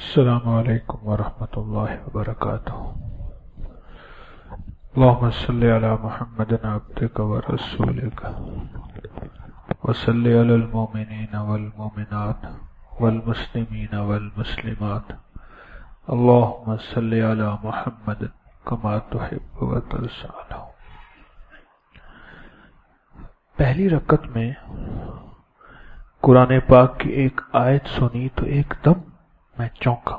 السلام علیکم ورحمۃ اللہ وبرکاتہ۔ اللہم صلی علی محمد عبدک ورسولک وصلی علی المؤمنین والمؤمنات والمسلمین والمسلمات، اللہم صلی علی محمد کما تحب وترضى۔ پہلی رکعت میں قرآن پاک کی ایک آیت سنی تو ایک دم میں چونکا۔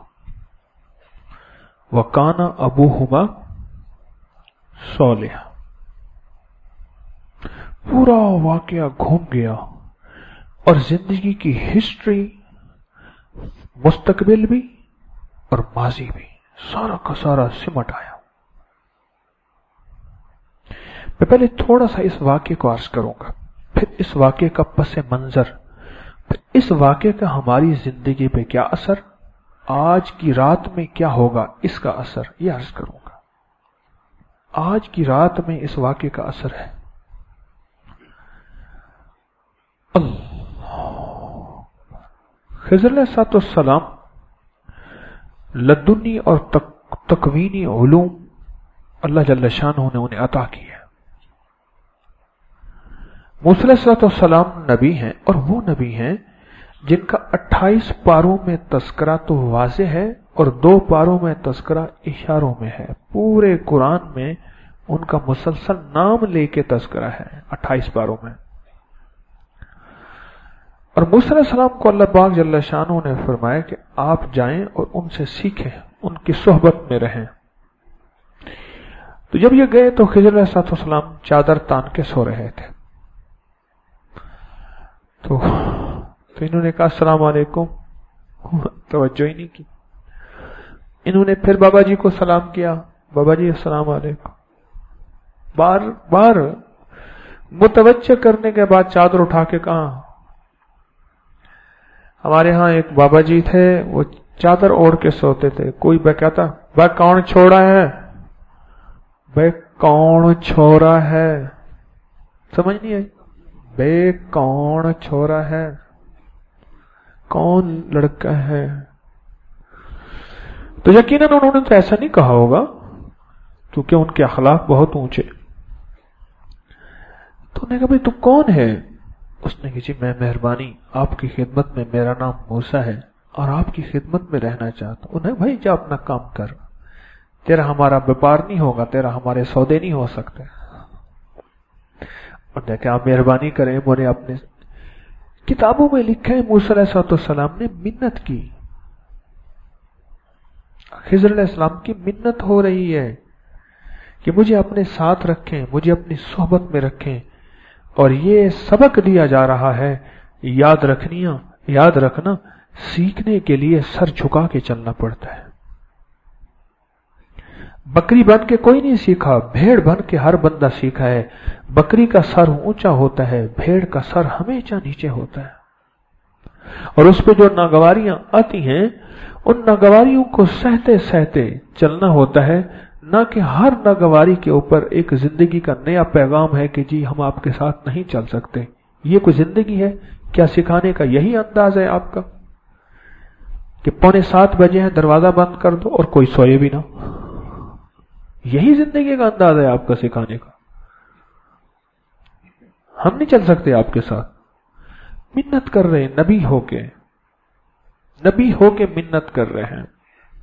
وَقَانَ أَبُوهُمَا صَالِحًا، پورا واقعہ گھوم گیا اور زندگی کی ہسٹری، مستقبل بھی اور ماضی بھی سارا کا سارا سمٹ آیا۔ میں پہلے تھوڑا سا اس واقعے کو عرض کروں گا، پھر اس واقعے کا پس منظر، پھر اس واقعے کا ہماری زندگی پہ کیا اثر، آج کی رات میں کیا ہوگا اس کا اثر، یہ عرض کروں گا۔ آج کی رات میں اس واقعے کا اثر ہے۔ خضر علیہ السلام لدنی اور تکوینی علوم اللہ جل شانہ نے انہیں عطا کی ہے۔ موسیٰ علیہ السلام نبی ہیں، اور وہ نبی ہیں جن کا 28 پاروں میں تذکرہ تو واضح ہے اور 2 پاروں میں تذکرہ اشاروں میں ہے۔ پورے قرآن میں ان کا مسلسل نام لے کے تذکرہ ہے 28 پاروں میں۔ اور موسیٰ علیہ السلام کو اللہ پاک جل شانہ نے فرمایا کہ آپ جائیں اور ان سے سیکھیں، ان کی صحبت میں رہیں۔ تو جب یہ گئے تو خضر علیہ السلام چادر تان کے سو رہے تھے، تو انہوں نے کہا السلام علیکم، توجہ ہی نہیں کی۔ انہوں نے پھر بابا جی کو سلام کیا، بابا جی السلام علیکم۔ بار بار متوجہ کرنے کے بعد چادر اٹھا کے کہا۔ ہمارے ہاں ایک بابا جی تھے، وہ چادر اوڑھ کے سوتے تھے۔ کوئی کہتا بھائی کون چھوڑا ہے، بھائی کون چھوڑا ہے، سمجھ نہیں آئی، بے کون چھوڑا ہے، کون لڑکا ہے؟ تو یقیناً انہوں نے تو ایسا نہیں کہا ہوگا کیونکہ ان کے اخلاق بہت اونچے۔ تو انہوں نے کہا بھائی تم کون ہے؟ اس نے کہا جی میں مہربانی آپ کی خدمت میں، میرا نام موسیٰ ہے اور آپ کی خدمت میں رہنا چاہتا ہوں۔ انہیں بھائی جا اپنا کام کر، تیرا ہمارا بیپار نہیں ہوگا، تیرا ہمارے سودے نہیں ہو سکتے۔ انہوں نے کہا مہربانی کریں، مجھے اپنے کتابوں میں لکھا ہے موسیٰ علیہ السلام نے منت کی، خضر علیہ السلام کی منت ہو رہی ہے کہ مجھے اپنے ساتھ رکھیں، مجھے اپنی صحبت میں رکھیں، اور یہ سبق دیا جا رہا ہے، یاد رکھنا سیکھنے کے لیے سر جھکا کے چلنا پڑتا ہے۔ بکری بن کے کوئی نہیں سیکھا، بھیڑ بن کے ہر بندہ سیکھا ہے۔ بکری کا سر اونچا ہوتا ہے، بھیڑ کا سر ہمیشہ نیچے ہوتا ہے، اور اس پہ جو ناگواریاں آتی ہیں ان ناگواریوں کو سہتے سہتے چلنا ہوتا ہے، نہ کہ ہر ناگواری کے اوپر ایک زندگی کا نیا پیغام ہے کہ جی ہم آپ کے ساتھ نہیں چل سکتے۔ یہ کوئی زندگی ہے کیا؟ سکھانے کا یہی انداز ہے آپ کا کہ 6:45 بجے ہیں دروازہ بند کر دو اور کوئی سوئے بھی نہ؟ یہی زندگی کا انداز ہے آپ کا سکھانے کا؟ ہم نہیں چل سکتے آپ کے ساتھ۔ منت کر رہے ہیں، نبی ہو کے منت کر رہے ہیں۔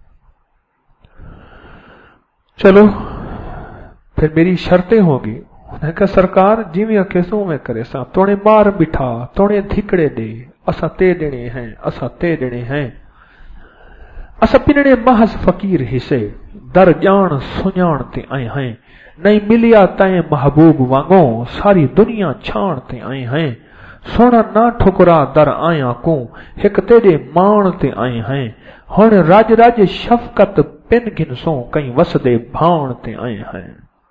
چلو پھر میری شرطیں ہوگی۔ انہوں نے کہا سرکار جیویں کیسوں میں کرے سا، توڑے مار بٹھا، توڑے دھکڑے دے، اسا تے دینے ہیں، اسا پننے محض فقیر حصے، در جان سنجان تے آئے ہیں، نہیں ملیا تائیں محبوب وانگوں، ساری دنیا چھان تے آئے ہیں، سونا نہ ٹھکرا در آیاں کو، ہک تیرے مان تے آئے ہیں، ہن راج راج شفقت پن گھنسوں، کہیں وسدے بھان تے آئے ہیں۔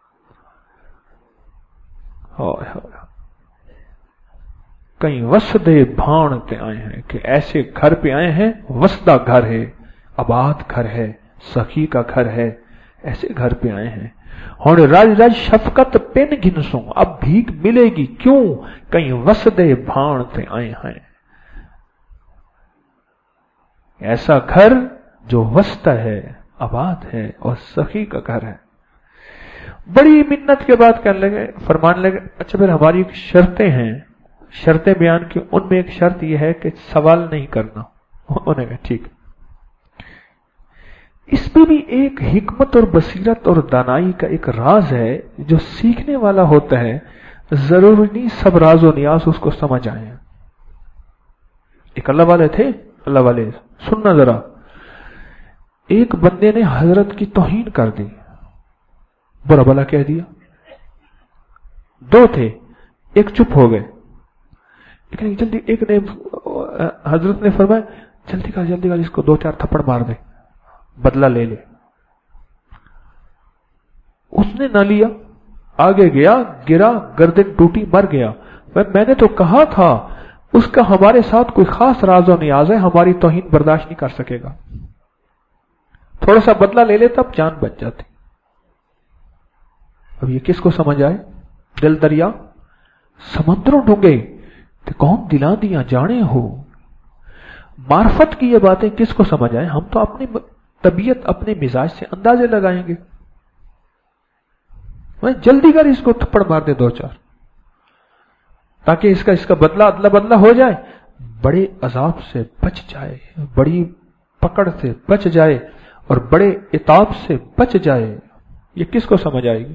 کہیں وسدے بھان تے آئے ہیں، کہ ایسے گھر پہ آئے ہیں، وسدہ گھر ہے، آباد گھر ہے، سخی کا گھر ہے، ایسے گھر پہ آئے ہیں۔ ہن راج راج شفقت پن گھنسوں، اب بھیک ملے گی کیوں، کہیں وسدے بھان تے آئے ہیں۔ ایسا گھر جو वस्त है, आबाद है और सखी का घर है। बड़ी मिन्नत के बाद कहने लगे, फरमाने लगे, अच्छा फिर हमारी शर्तें हैं, शर्तें बयान की। उनमें एक शर्त यह है कि सवाल नहीं करना। उन्होंने कहा ठीक। इसमें भी एक हिकमत और बसीरत और दानाई का एक राज है जो सीखने वाला होता है। जरूरी नहीं सब राज और नियाज उसको समझ आए। एक अल्लाह वाले थे, अल्लाह वाले, सुनना जरा, एक बंदे ने हजरत की तौहीन कर दी, बुरा भला कह दिया। दो थे, एक चुप हो गए, लेकिन जल्दी एक ने, हजरत ने फरमाया जल्दी कर इसको 2-4 थप्पड़ मार दे, बदला ले ले। उसने ना लिया, आगे गया, गिरा, गर्दन टूटी, मर गया। मैंने तो कहा था उसका हमारे साथ कोई खास राज और नियाज है, हमारी तौहीन बर्दाश्त नहीं कर सकेगा, थोड़ा सा बदला ले ले तब जान बच जाती। अब ये किसको समझ आए? दिल दरिया समंदरों डूंगे तो कौन दिला दिया जाने हो। मार्फत की ये बातें किसको समझ आए? हम तो अपनी तबीयत, अपने मिजाज से अंदाजे लगाएंगे। मैं जल्दी कर इसको थप्पड़ मार दे 2-4, ताकि इसका बदला अदला बदला हो जाए, बड़े अजाब से बच जाए, बड़ी पकड़ से बच जाए और बड़े इताब से बच जाए। ये किसको समझ आएगी?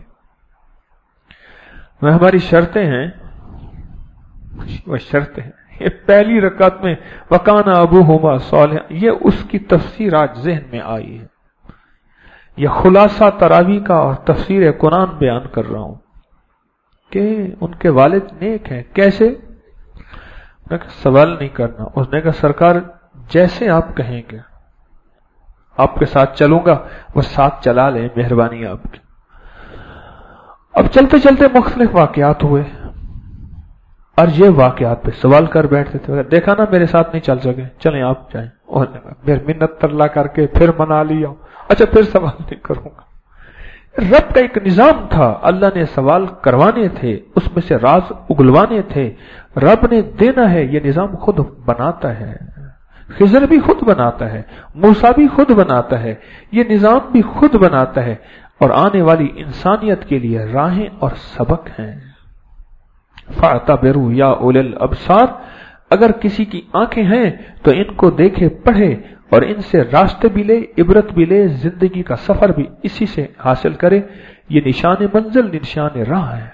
वह हमारी शर्तें हैं, वह शर्तें हैं। ये पहली रकात में वकाना अबूहुमा सालिहा, ये उसकी तफसीर आज ज़हन में आई है। यह खुलासा तरावी का और तफसीर कुरान बयान कर रहा हूं कि उनके वालिद नेक हैं। कैसे? सवाल नहीं करना। उसने कहा सरकार जैसे आप कहेंगे आपके साथ चलूंगा, वह साथ चला ले, मेहरबानी आपकी। अब चलते चलते मुख्तलिफ वाकयात हुए और ये वाकयात पे सवाल कर बैठते थे। देखा ना मेरे साथ नहीं चल सके, चलें आप जाएं। और फिर मिन्नत तरला करके फिर मना लिया, अच्छा फिर सवाल नहीं करूंगा। रब का एक निजाम था, अल्लाह ने सवाल करवाने थे, उसमें से राज उगलवाने थे। रब ने देना है, ये निजाम खुद बनाता है। खिजर भी खुद बनाता है, मूसा भी खुद बनाता है, ये निजाम भी खुद बनाता है। और आने वाली इंसानियत के लिए राहें और सबक हैं। फ़अतबिरू या उलिल अबसार, अगर किसी की आंखें हैं तो इनको देखे पढ़े और इनसे रास्ते भी ले, इबरत भी ले, जिंदगी का सफर भी इसी से हासिल करे। ये निशान मंजिल, निशान राह है।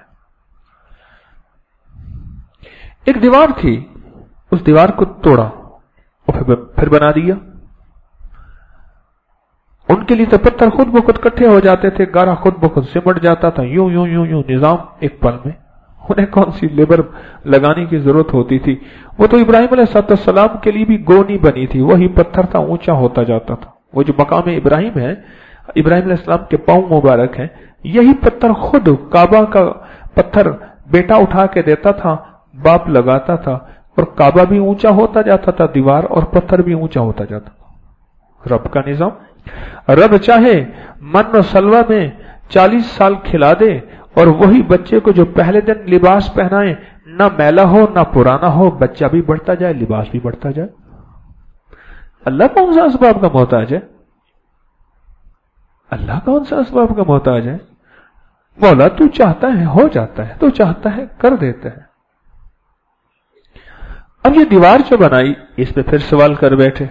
एक दीवार थी, उस दीवार को तोड़ा और फिर बना दिया। उनके लिए तो पत्थर खुद ब खुद इकट्ठे हो जाते थे, गारा खुद ब खुद सिमट जाता था, यूं यूं यूं यूं निजाम एक पल में। उन्हें कौन सी लेबर लगाने की जरूरत होती थी? वो तो इब्राहिम अलैहिस्सलाम के लिए भी गो नहीं बनी थी, वही पत्थर था, ऊंचा होता जाता था। वो जो मकाम इब्राहिम है, इब्राहिम अलैहिस्सलाम के पांव मुबारक हैं, यही पत्थर खुद काबा का पत्थर बेटा उठा के देता था, बाप लगाता था और काबा भी ऊंचा होता जाता था, दीवार और पत्थर भी ऊंचा होता जाता था। रब का निजाम। रब चाहे मन और सलवा में 40 साल खिला दे और वही बच्चे को जो पहले दिन लिबास पहनाए, ना मैला हो ना पुराना हो, बच्चा भी बढ़ता जाए, लिबास भी बढ़ता जाए। अल्लाह कौन सा असबाब का मोहताज है? अल्लाह कौन सा असबाब का मोहताज है? मौला तू चाहता है हो जाता है, तू चाहता है कर देता है। अब ये दीवार जो बनाई, इस पे फिर सवाल कर बैठे।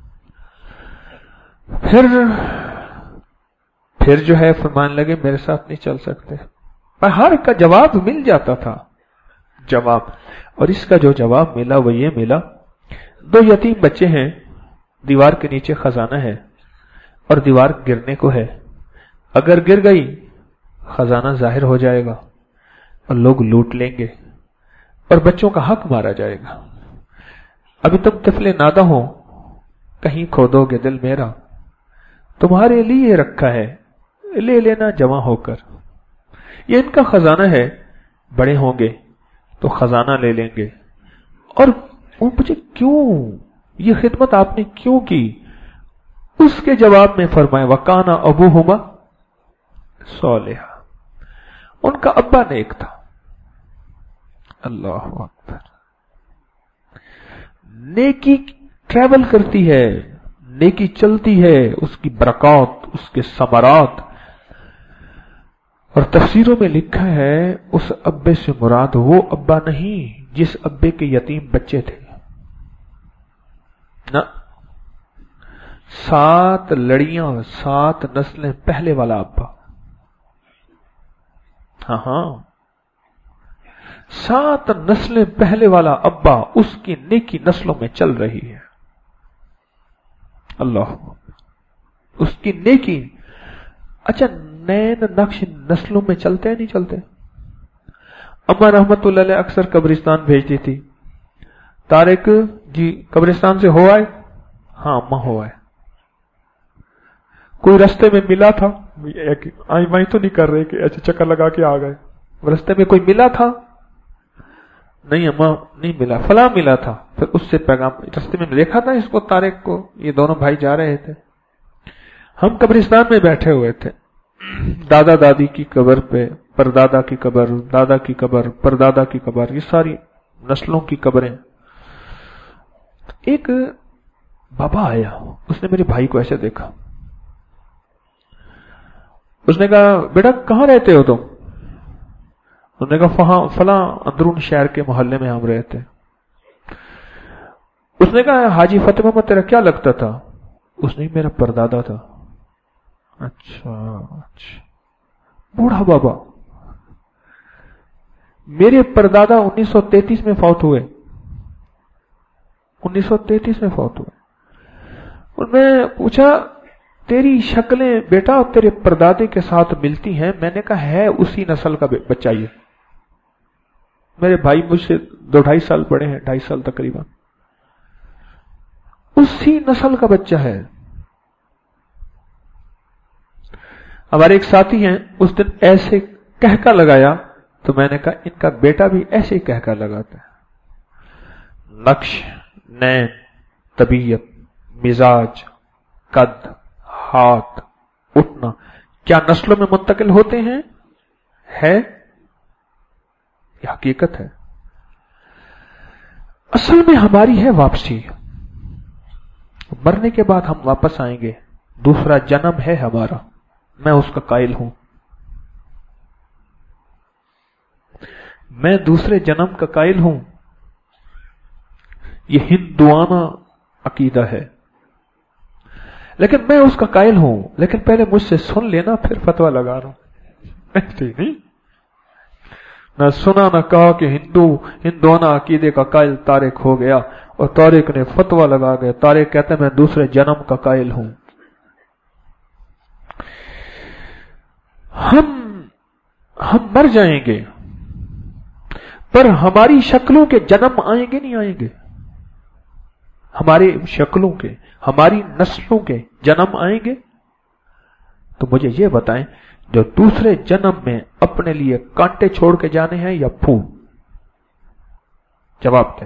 फिर जो है फरमान लगे मेरे साथ नहीं चल सकते। पर हर का जवाब मिल जाता था, जवाब। और इसका जो जवाब मिला वो ये मिला, 2 यतीम बच्चे हैं, दीवार के नीचे खजाना है और दीवार गिरने को है। अगर गिर गई खजाना जाहिर हो जाएगा और लोग लूट लेंगे और बच्चों का हक मारा जाएगा। अभी तुम तिफले नादा हो, कहीं खोदोगे दिल मेरा, तुम्हारे लिए रखा है, ले लेना जमा होकर। ये इनका खजाना है, बड़े होंगे तो खजाना ले लेंगे। और वो मुझे क्यों, ये खिदमत आपने क्यों की? उसके जवाब में फरमाए वकाना अबूहुमा सालिहा, उनका अब्बा नेक था। अल्लाह अकबर। नेकी ट्रैवल करती है, نیکی چلتی ہے، اس کی برکات، اس کے ثمرات. اور تفسیروں میں لکھا ہے اس ابے سے مراد وہ ابا نہیں جس ابے کے یتیم بچے تھے، نہ، 7 لڑیاں، 7 نسلیں پہلے والا ابا. ہاں 7 نسلیں پہلے والا ابا اس کی نیکی نسلوں میں چل رہی ہے. اللہ، اس کی نیکی. اچھا، نین نقش نسلوں میں چلتے ہیں نہیں چلتے؟ اما رحمت اللہ علیہ اکثر قبرستان بھیجتی تھی. طارق جی قبرستان سے ہو آئے؟ ہاں اما ہو آئے. کوئی رستے میں ملا تھا؟ آئی مائی تو نہیں کر رہے کہ ایسے چکر لگا کے آ گئے. رستے میں کوئی ملا تھا؟ نہیں اما نہیں ملا. فلاں ملا تھا. پھر اس سے پیغام رستے میں دیکھا تھا اس کو، طارق کو، یہ دونوں بھائی جا رہے تھے. ہم قبرستان میں بیٹھے ہوئے تھے، دادا دادی کی قبر پہ، پردادا کی قبر، دادا کی قبر، پردادا کی قبر، یہ ساری نسلوں کی قبریں. ایک بابا آیا، اس نے میرے بھائی کو ایسے دیکھا. اس نے کہا بیٹا کہاں رہتے ہو تم؟ انہوں نے کہا فلاں اندرون شہر کے محلے میں ہم رہتے. اس نے کہا حاجی فتح محمد تیرا کیا لگتا تھا؟ اس نے میرا پردادا تھا. اچھا، بوڑھا بابا. میرے پردادا 1933 میں فوت ہوئے. 1933 میں فوت ہوئے. اور میں پوچھا تیری شکلیں بیٹا تیرے پردادے کے ساتھ ملتی ہیں؟ میں نے کہا ہے اسی نسل کا بچہ. یہ میرے بھائی مجھ سے 2-2.5 سال بڑے ہیں، 2.5 سال تقریباً. اسی نسل کا بچہ ہے. ہمارے ایک ساتھی ہیں، اس دن ایسے کہکا لگایا تو میں نے کہا ان کا بیٹا بھی ایسے ہی کہکا لگاتا ہے. نقش، نین، طبیعت، مزاج، قد، ہاتھ، اٹھنا، کیا نسلوں میں منتقل ہوتے ہیں؟ ہے، یہ حقیقت ہے. اصل میں ہماری ہے واپسی. مرنے کے بعد ہم واپس آئیں گے. دوسرا جنم ہے ہمارا، میں اس کا قائل ہوں. میں دوسرے جنم کا قائل ہوں. یہ ہندوانہ عقیدہ ہے، لیکن میں اس کا قائل ہوں. لیکن پہلے مجھ سے سن لینا، پھر فتویٰ لگا رہا ہوں. نہیں، نہ سنا نہ کہا کہ ہندوانہ عقیدے کا قائل طارق ہو گیا اور طارق نے فتویٰ لگا گیا. طارق کہتے ہیں میں دوسرے جنم کا قائل ہوں. ہم مر جائیں گے، پر ہماری شکلوں کے جنم آئیں گے نہیں آئیں گے؟ ہماری شکلوں کے، ہماری نسلوں کے جنم آئیں گے؟ تو مجھے یہ بتائیں جو دوسرے جنم میں اپنے لیے کانٹے چھوڑ کے جانے ہیں یا پھول؟ جواب دیں.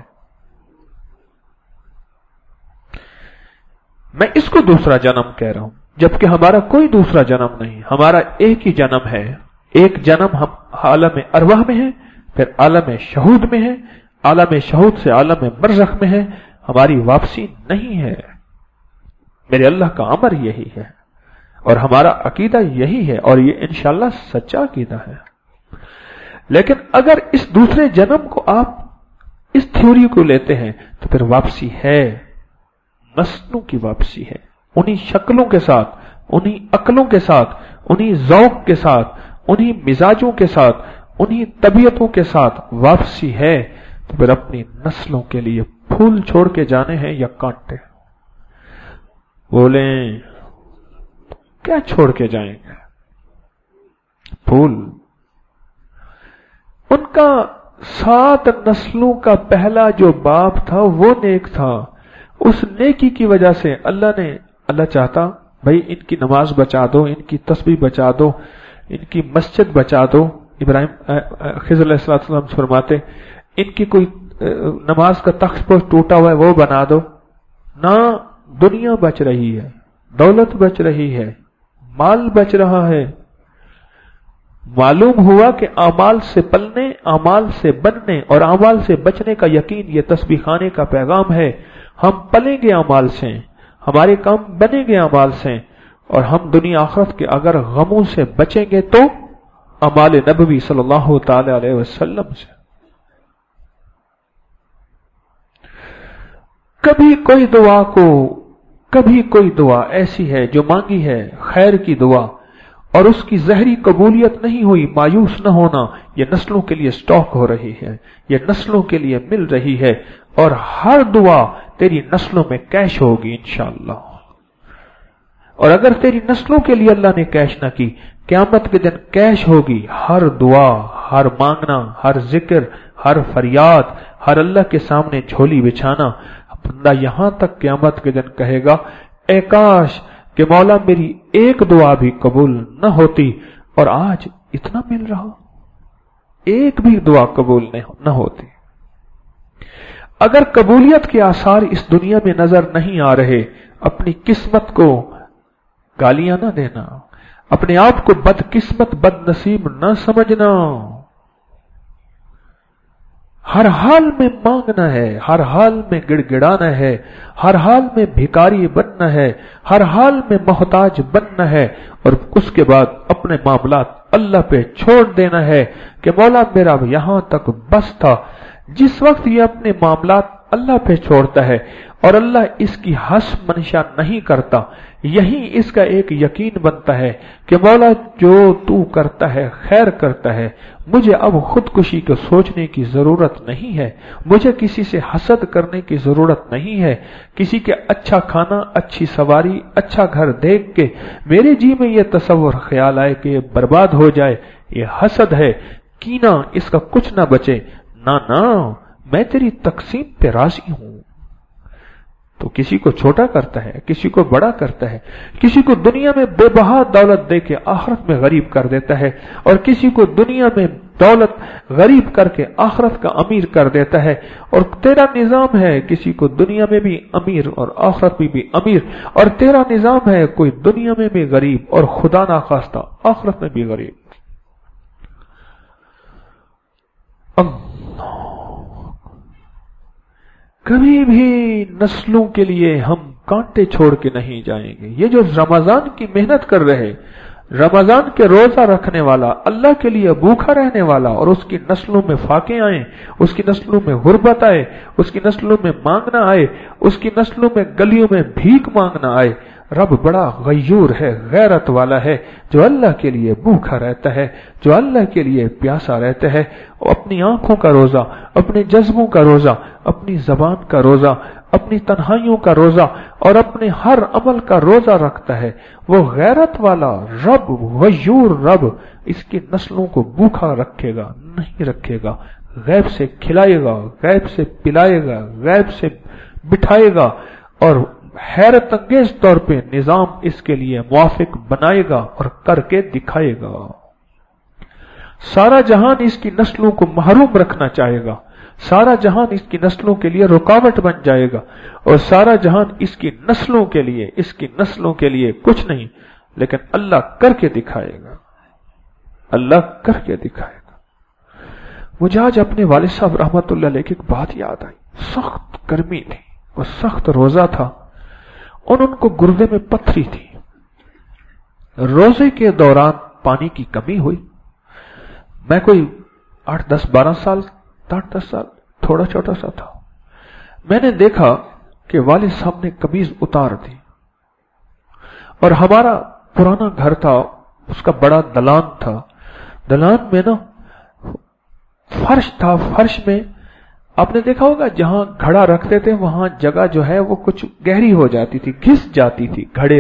میں اس کو دوسرا جنم کہہ رہا ہوں، جبکہ ہمارا کوئی دوسرا جنم نہیں. ہمارا ایک ہی جنم ہے. ایک جنم ہم عالم ارواح میں ہے، پھر عالم شہود میں ہے، عالم شہود سے عالم برزخ میں ہے. ہماری واپسی نہیں ہے. میرے اللہ کا امر یہی ہے اور ہمارا عقیدہ یہی ہے، اور یہ انشاءاللہ سچا عقیدہ ہے. لیکن اگر اس دوسرے جنم کو آپ اس تھیوری کو لیتے ہیں تو پھر واپسی ہے، نسلوں کی واپسی ہے. انہی شکلوں کے ساتھ، انہی عقلوں کے ساتھ، انہی ذوق کے ساتھ، انہی مزاجوں کے ساتھ، انہی طبیعتوں کے ساتھ واپسی ہے. تو پھر اپنی نسلوں کے لیے پھول چھوڑ کے جانے ہیں یا کانٹے؟ بولیں کیا چھوڑ کے جائیں گے؟ پھول. ان کا 7 نسلوں کا پہلا جو باپ تھا وہ نیک تھا. اس نیکی کی وجہ سے اللہ چاہتا بھائی ان کی نماز بچا دو، ان کی تسبیح بچا دو، ان کی مسجد بچا دو. ابراہیم خضر علیہ السلام فرماتے ان کی کوئی نماز کا تخت پر ٹوٹا ہوا ہے وہ بنا دو. نہ دنیا بچ رہی ہے، دولت بچ رہی ہے، مال بچ رہا ہے. معلوم ہوا کہ اعمال سے پلنے، اعمال سے بننے اور اعمال سے بچنے کا یقین یہ تسبیح خانے کا پیغام ہے. ہم پلیں گے اعمال سے، ہمارے کام بنے گے اعمال سے، اور ہم دنیا آخرت کے اگر غموں سے بچیں گے تو اعمال نبوی صلی اللہ تعالی علیہ وسلم سے۔ کبھی کوئی دعا ایسی ہے جو مانگی ہے خیر کی دعا اور اس کی زہری قبولیت نہیں ہوئی، مایوس نہ ہونا، یہ نسلوں کے لیے سٹاک ہو رہی ہے، یہ نسلوں کے لیے مل رہی ہے، اور ہر دعا تیری نسلوں میں کیش ہوگی انشاءاللہ۔ اور اگر تیری نسلوں کے لیے اللہ نے کیش نہ کی، قیامت کے دن کیش ہوگی ہر دعا، ہر مانگنا، ہر ذکر، ہر فریاد، ہر اللہ کے سامنے جھولی بچھانا۔ بندہ یہاں تک قیامت کے دن کہے گا، اے کاش کہ مولا میری ایک دعا بھی قبول نہ ہوتی، اور آج اتنا مل رہا، ایک بھی دعا قبول نہ ہوتی۔ اگر قبولیت کے آثار اس دنیا میں نظر نہیں آ رہے، اپنی قسمت کو گالیاں نہ دینا، اپنے آپ کو بدقسمت بد نصیب نہ سمجھنا۔ ہر حال میں مانگنا ہے، ہر حال میں گڑ گڑانا ہے، ہر حال میں بھکاری بننا ہے، ہر حال میں محتاج بننا ہے، اور اس کے بعد اپنے معاملات اللہ پہ چھوڑ دینا ہے کہ مولا میرا یہاں تک بس تھا۔ جس وقت یہ اپنے معاملات اللہ پہ چھوڑتا ہے اور اللہ اس کی حسب منشا نہیں کرتا، یہی اس کا ایک یقین بنتا ہے کہ مولا جو تو کرتا ہے خیر کرتا ہے، مجھے اب خودکشی کو سوچنے کی ضرورت نہیں ہے، مجھے کسی سے حسد کرنے کی ضرورت نہیں ہے، کسی کے اچھا کھانا، اچھی سواری، اچھا گھر دیکھ کے میرے جی میں یہ تصور خیال آئے کہ یہ برباد ہو جائے، یہ حسد ہے، کینہ، اس کا کچھ نہ بچے۔ نہ میں تیری تقسیم پہ راضی ہوں۔ تو کسی کو چھوٹا کرتا ہے، کسی کو بڑا کرتا ہے، کسی کو دنیا میں بے بہا دولت دے کے آخرت میں غریب کر دیتا ہے، اور کسی کو دنیا میں دولت غریب کر کے آخرت کا امیر کر دیتا ہے۔ اور تیرا نظام ہے کسی کو دنیا میں بھی امیر اور آخرت میں بھی امیر، اور تیرا نظام ہے کوئی دنیا میں بھی غریب اور خدا ناخواستہ آخرت میں بھی غریب۔ کبھی بھی نسلوں کے لیے ہم کانٹے چھوڑ کے نہیں جائیں گے۔ یہ جو رمضان کی محنت کر رہے، رمضان کے روزہ رکھنے والا، اللہ کے لیے بھوکا رہنے والا، اور اس کی نسلوں میں فاقے آئیں، اس کی نسلوں میں غربت آئے، اس کی نسلوں میں مانگنا آئے، اس کی نسلوں میں گلیوں میں بھیک مانگنا آئے، رب بڑا غیور ہے، غیرت والا ہے، جو اللہ کے لیے بھوکا رہتا ہے، جو اللہ کے لیے پیاسا رہتا ہے، اپنی آنکھوں کا روزہ، اپنے جذبوں کا روزہ، اپنی زبان کا روزہ، اپنی تنہائیوں کا روزہ، اور اپنے ہر عمل کا روزہ رکھتا ہے۔ وہ غیرت والا رب، غیور رب، اس کی نسلوں کو بھوکا رکھے گا نہیں رکھے گا، غیب سے کھلائے گا، غیب سے پلائے گا، غیب سے بٹھائے گا، اور حیرت انگیز طور پہ نظام اس کے لیے موافق بنائے گا اور کر کے دکھائے گا۔ سارا جہان اس کی نسلوں کو محروم رکھنا چاہے گا، سارا جہان اس کی نسلوں کے لیے رکاوٹ بن جائے گا، اور سارا جہان اس کی نسلوں کے لیے کچھ نہیں، لیکن اللہ کر کے دکھائے گا، اللہ کر کے دکھائے گا۔ مجھے آج اپنے والد صاحب رحمت اللہ علیہ کی ایک بات یاد آئی۔ سخت گرمی تھی اور سخت روزہ تھا، اور ان کو گردے میں پتھری تھی۔ روزے کے دوران پانی کی کمی ہوئی۔ میں کوئی 8-10-12 سال تھوڑا چھوٹا سا تھا۔ میں نے دیکھا کہ والد صاحب نے قمیض اتار دی، اور ہمارا پرانا گھر تھا، اس کا بڑا دلان تھا، دلان میں نا فرش تھا، فرش میں آپ نے دیکھا ہوگا جہاں گھڑا رکھتے تھے وہاں جگہ جو ہے وہ کچھ گہری ہو جاتی تھی، گھس جاتی تھی، گھڑے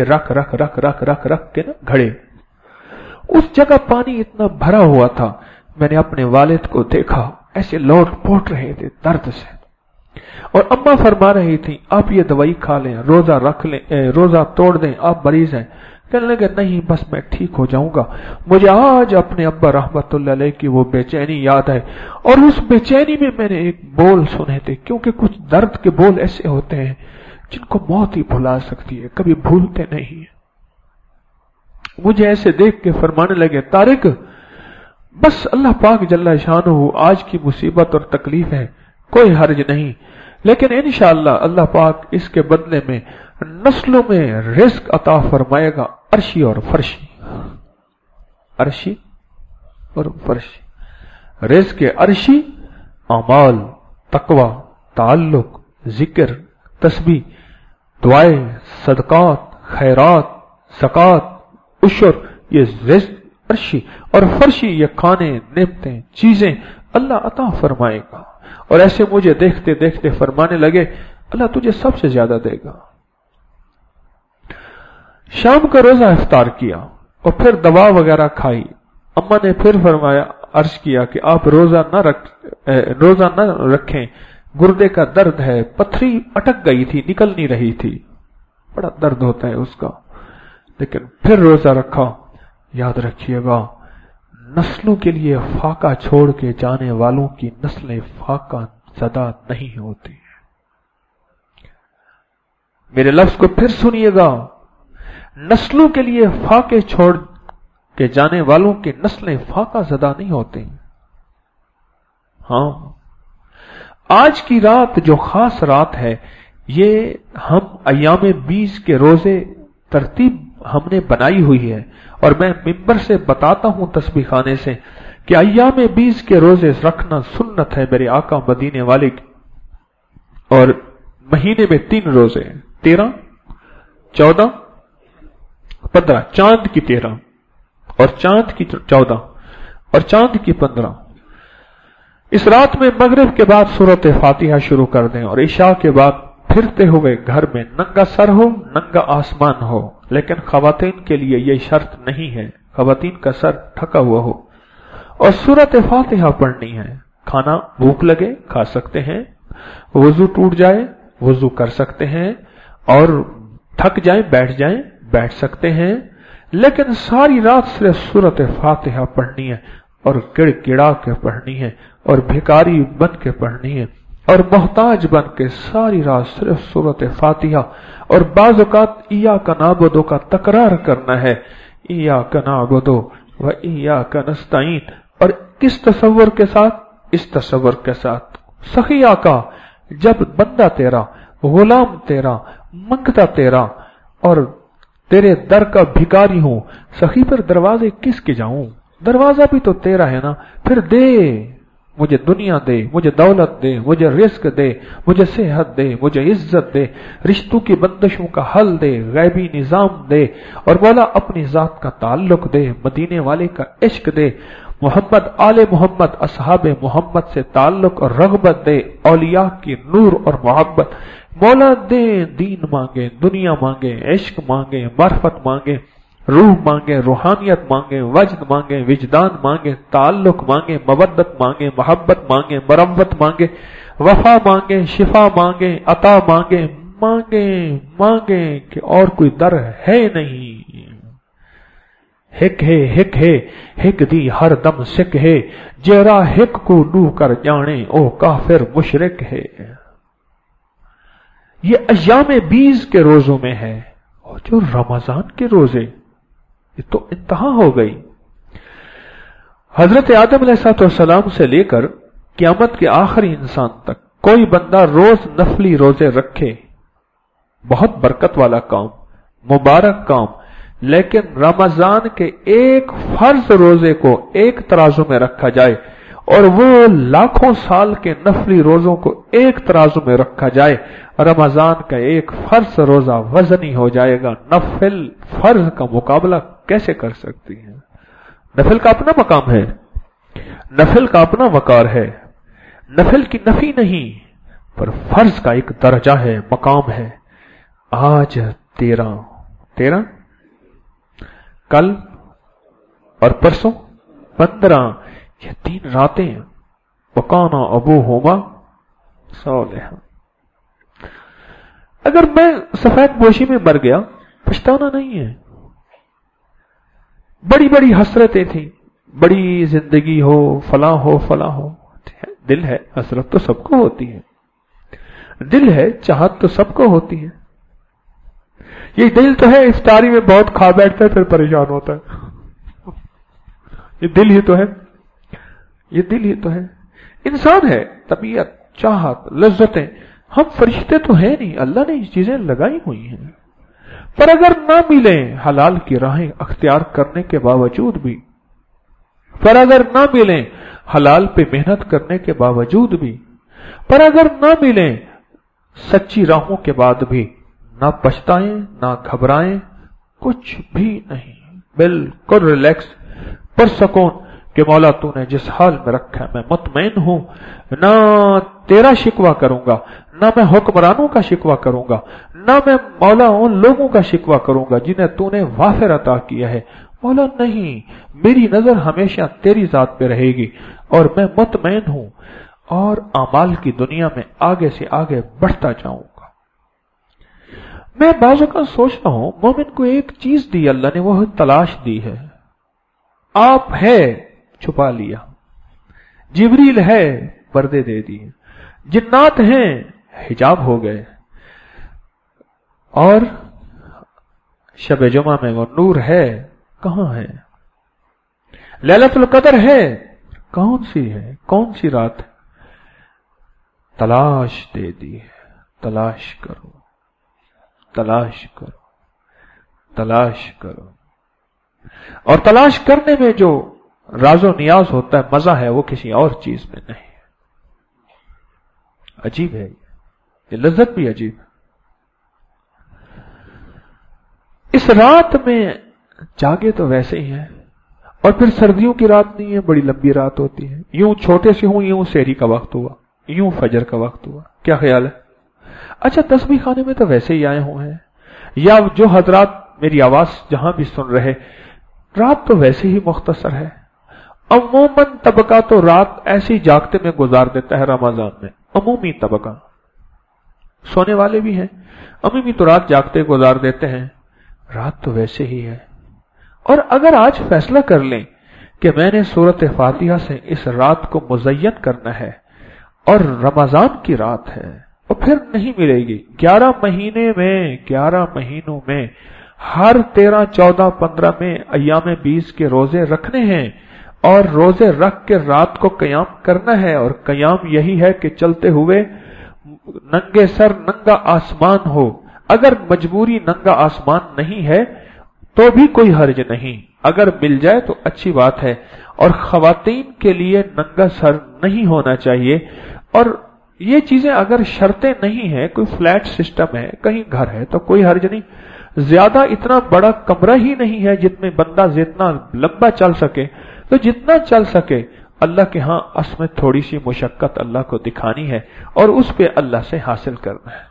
رکھ کے نا گھڑے، اس جگہ پانی اتنا بھرا ہوا تھا۔ میں نے اپنے والد کو دیکھا، ایسے لوٹ پوٹ رہے تھے درد سے، اور اماں فرما رہی تھی آپ یہ دوائی کھا لیں، روزہ رکھ لیں، روزہ توڑ دیں، آپ مریض ہیں۔ کہنے لگے نہیں بس میں ٹھیک ہو جاؤں گا۔ مجھے آج اپنے ابا رحمت اللہ علیہ کی وہ بے چینی یاد ہے، اور اس بے چینی میں میں نے ایک بول سنے تھے، کیونکہ کچھ درد کے بول ایسے ہوتے ہیں جن کو موت ہی بھلا سکتی ہے، کبھی بھولتے نہیں ہیں۔ مجھے ایسے دیکھ کے فرمانے لگے طارق بس اللہ پاک جل شانہ آج کی مصیبت اور تکلیف ہے، کوئی حرج نہیں، لیکن انشاءاللہ اللہ پاک اس کے بدلے میں नस्लों में रिस्क अता फरमाएगा अर्शी और फर्शी, अर्शी और फर्शी। रिस्क अर्शी अमाल, तकवा, ताल्लुक, जिक्र, तस्बीह, दुआएं, सदकात, खैरात, ज़कात, उशर, ये रिस्क अर्शी। और फर्शी ये खाने, नेमतें, चीजें अल्लाह अता फरमाएगा। और ऐसे मुझे देखते देखते फरमाने लगे अल्लाह तुझे सबसे ज्यादा देगा। शाम का रोजा इफ्तार किया और फिर दवा वगैरह खाई। अम्मा ने फिर फरमाया, अर्ज किया कि आप रोजा न रखें, गुर्दे का दर्द है, पथरी अटक गई थी, निकल नहीं रही थी, बड़ा दर्द होता है उसका। लेकिन फिर रोजा रखा। याद रखिएगा, नस्लों के लिए फाका छोड़ के जाने वालों की नस्लें फाका ज़दा नहीं होती। मेरे लफ्ज को फिर सुनिएगा, नस्लों के लिए फाके छोड़ के जाने वालों की नस्लें फाका ज़दा नहीं होती। हाँ, आज की रात जो खास रात है, ये हम अय्याम 20 के रोजे तरतीब हमने बनाई हुई है। और मैं मिंबर से बताता हूं तस्बीह खाने से कि अय्याम 20 के रोजे रखना सुन्नत है मेरे आका मदीने वाले की। और महीने में 3 रोजे, 13, 14, 15, चांद की 13 और चांद की 14 और चांद की 15। इस रात में मगरिब के बाद सूरत फातिहा शुरू कर दें और इशा के बाद फिरते हुए घर में नंगा सर हो, नंगा आसमान हो। लेकिन खवातीन के लिए यह शर्त नहीं है, खवातीन का सर ढका हुआ हो और सूरत फातिहा पढ़नी है। खाना भूख लगे खा सकते हैं, वुजू टूट जाए वुजू कर सकते हैं, और थक जाए बैठ सकते हैं। लेकिन सारी रात सिर्फ सूरत फातिहा पढ़नी है और गिड़गिड़ा के पढ़नी है और भिखारी बन के पढ़नी है और मोहताज बन के सारी रात सिर्फ सूरत फातिहा। और बाज़ औक़ात इय्याका नअबुदु का तकरार करना है, इय्याका नअबुदु व इय्याका नस्तईन। और किस तसव्वुर के साथ? इस तसव्वुर के साथ, सखी आका, जब बंदा तेरा, गुलाम तेरा, मंगता तेरा और तेरे दर का भिखारी हूं, सखी पर दरवाजे किसके जाऊं? दरवाजा भी तो तेरा है ना, फिर दे, मुझे दुनिया दे, मुझे दौलत दे, मुझे रिस्क दे, मुझे सेहत दे, मुझे इज्जत दे, रिश्तों की बंदिशों का हल दे, गैबी निजाम दे, और मौला अपनी जात का ताल्लुक दे, मदीने वाले का इश्क दे, मोहम्मद आले मोहम्मद असहाबे मोहम्मद से ताल्लुक और रगबत दे, औलिया की नूर और मोहब्बत। मौला दे, दीन मांगे, दुनिया मांगे, इश्क मांगे, मार्फत मांगे, रूह मांगे, रूहानियत मांगे, वजद मांगे, विजदान मांगे, ताल्लुक मांगे, मवद्दत मांगे, मोहब्बत मांगे, मरम्मत मांगे, वफा मांगे, शिफा मांगे, अता मांगे, मांगे मांगे कि और कोई दर है नहीं। हिक है हिक दी हर दम सिक है, जेरा हिक को लू कर जाने ओ काफिर मुशरिक है। ये अय्याम 20 के रोजों में है। और जो रमजान के रोजे, ये तो इंतहा हो गई। हजरत आदम अलैहिस्सलाम से लेकर क़यामत के आखिरी इंसान तक कोई बंदा रोज नफली रोजे रखे, बहुत बरकत वाला काम, मुबारक काम। लेकिन रमजान के एक फर्ज रोजे को एक तराजू में रखा जाए और वो लाखों साल के नफली रोजों को एक तराजू में रखा जाए, रमजान का एक फर्ज रोजा वजनी हो जाएगा। नफिल फर्ज का मुकाबला कैसे कर सकती है? नफिल का अपना मकाम है, नफिल का अपना वकार है, नफिल की नफी नहीं, पर फर्ज का एक दर्जा है, मकाम है। आज 13, कल और परसों 15, ये 3 रातें। वकाना अबूहुमा सालिहा। अगर मैं सफेद पोशी में मर गया, पछताना नहीं है। बड़ी बड़ी हसरतें थी, बड़ी जिंदगी हो, फला हो, दिल है, हसरत तो सबको होती है, दिल है, चाहत तो सबको होती है। ये दिल तो है, इफ्तारी में बहुत खा बैठता है फिर परेशान होता है। ये दिल ही तो है, ये दिल ही तो है। इंसान है, तबीयत, चाहत, लज्जतें, हम फरिश्ते तो हैं नहीं, अल्लाह ने ये चीजें लगाई हुई हैं। पर अगर ना मिले हलाल की राहें अख्तियार करने के बावजूद भी, पर अगर ना मिले हलाल पे मेहनत करने के बावजूद भी, पर अगर ना मिले सच्ची राहों के बाद भी, ना पछताएं ना घबराएं, कुछ भी नहीं, बिल्कुल रिलैक्स पर सकून कि मौला तूने जिस हाल में रखा है मैं मुतमईन हूं, ना तेरा शिकवा करूंगा, ना मैं हुक्मरानों का शिकवा करूंगा, ना मैं मौला उन लोगों का शिकवा करूंगा जिन्हें तूने वाफिर अता किया है। मौला नहीं, मेरी नजर हमेशा तेरी जात पे रहेगी और मैं मुतमईन हूं और अमाल की दुनिया में आगे से आगे बढ़ता जाऊंगा। मैं बाज़ औक़ात सोचता हूं मोमिन को एक चीज दी अल्लाह ने, वो तलाश दी है। आप है छुपा लिया, जिब्रील है पर्दे दे दिए, जिन्नात हैं हिजाब हो गए, और शब जुमा में वो नूर है कहां है, लैलतुल कदर है कौन सी है, कौन सी रात है, तलाश दे दी है। तलाश करो, तलाश करो, तलाश करो। और तलाश करने में जो राजो नियाज होता है, मजा है, वो किसी और चीज में नहीं। अजीब है ये लज्जत भी अजीब है। इस रात में जागे तो वैसे ही है, और फिर सर्दियों की रात नहीं है, बड़ी लंबी रात होती है। यूं छोटे से हूं, यूं सेहरी का वक्त हुआ, यूं फजर का वक्त हुआ, क्या ख्याल है? अच्छा, तस्बीह खाने में तो वैसे ही आए हुए हैं, या जो हजरात मेरी आवाज जहां भी सुन रहे, रात तो वैसे ही मुख्तसर है। अमूमन तबका तो रात ऐसी जागते में गुजार देता है रमजान में, अमूमी तबका, सोने वाले भी हैं, अमूमी तो रात जागते गुजार देते हैं। रात तो वैसे ही है। और अगर आज फैसला कर लें कि मैंने सूरत फातिहा से इस रात को मुज़य्यन करना है और रमजान की रात है, और फिर नहीं मिलेगी। 11 महीनों में हर 13, 14, 15 में अय्याम 20 के रोजे रखने हैं, और रोजे रख के रात को कयाम करना है। और कयाम यही है कि चलते हुए नंगे सर नंगा आसमान हो। अगर मजबूरी नंगा आसमान नहीं है तो भी कोई हर्ज नहीं, अगर मिल जाए तो अच्छी बात है। और खवातीन के लिए नंगा सर नहीं होना चाहिए। और ये चीजें अगर शर्तें नहीं है, कोई फ्लैट सिस्टम है, कहीं घर है, तो कोई हर्ज नहीं। ज्यादा इतना बड़ा कमरा ही नहीं है जितने बंदा जितना लंबा चल सके, तो जितना चल सके अल्लाह के यहां असमें थोड़ी सी मुशक्कत अल्लाह को दिखानी है और उस पे अल्लाह से हासिल करना है।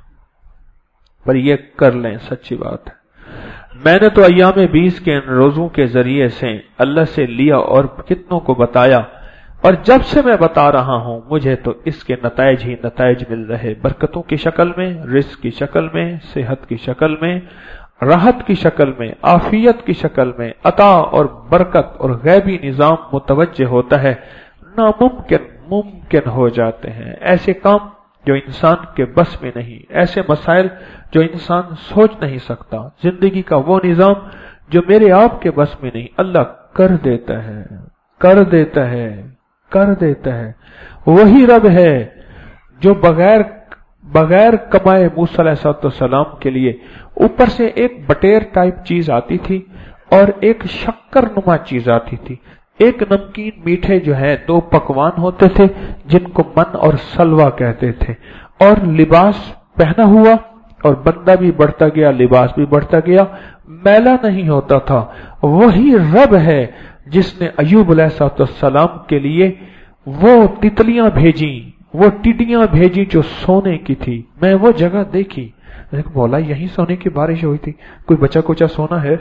पर ये कर लें, सच्ची बात है। मैंने तो अय्याम 20 के इन रोजों के जरिए से अल्लाह से लिया और कितनों को बताया, और जब से मैं बता रहा हूं मुझे तो इसके नताइज ही नताइज मिल रहे, बरकतों की शक्ल में, रिस्क की शक्ल में, सेहत की शक्ल में, राहत की शक्ल में, आफियत की शक्ल में। अता और बरकत और गैबी निजाम मुतवज्जे होता है, नामुमकिन मुमकिन हो जाते हैं। ऐसे काम जो इंसान के बस में नहीं, ऐसे मसाइल जो इंसान सोच नहीं सकता, जिंदगी का वो निजाम जो मेरे आपके बस में नहीं, अल्लाह कर देता है, कर देता है, कर देता है। वही रब है जो बगैर कमाए मूसा अलैहिस्सलाम के लिए ऊपर से एक बटेर टाइप चीज आती थी और एक शक्कर नुमा चीज आती थी, एक नमकीन मीठे जो है 2 पकवान होते थे जिनको मन और सलवा कहते थे, और लिबास पहना हुआ, और बंदा भी बढ़ता गया, लिबास भी बढ़ता गया, मैला नहीं होता था। वही रब है जिसने अय्यूब अलैहिस्सलाम के लिए वो तितलियां भेजी, वो टिड्डियां भेजी जो सोने की थी। मैं वो जगह देखी, बोला यही सोने की बारिश हुई थी, कोई बचा कुचा सोना है?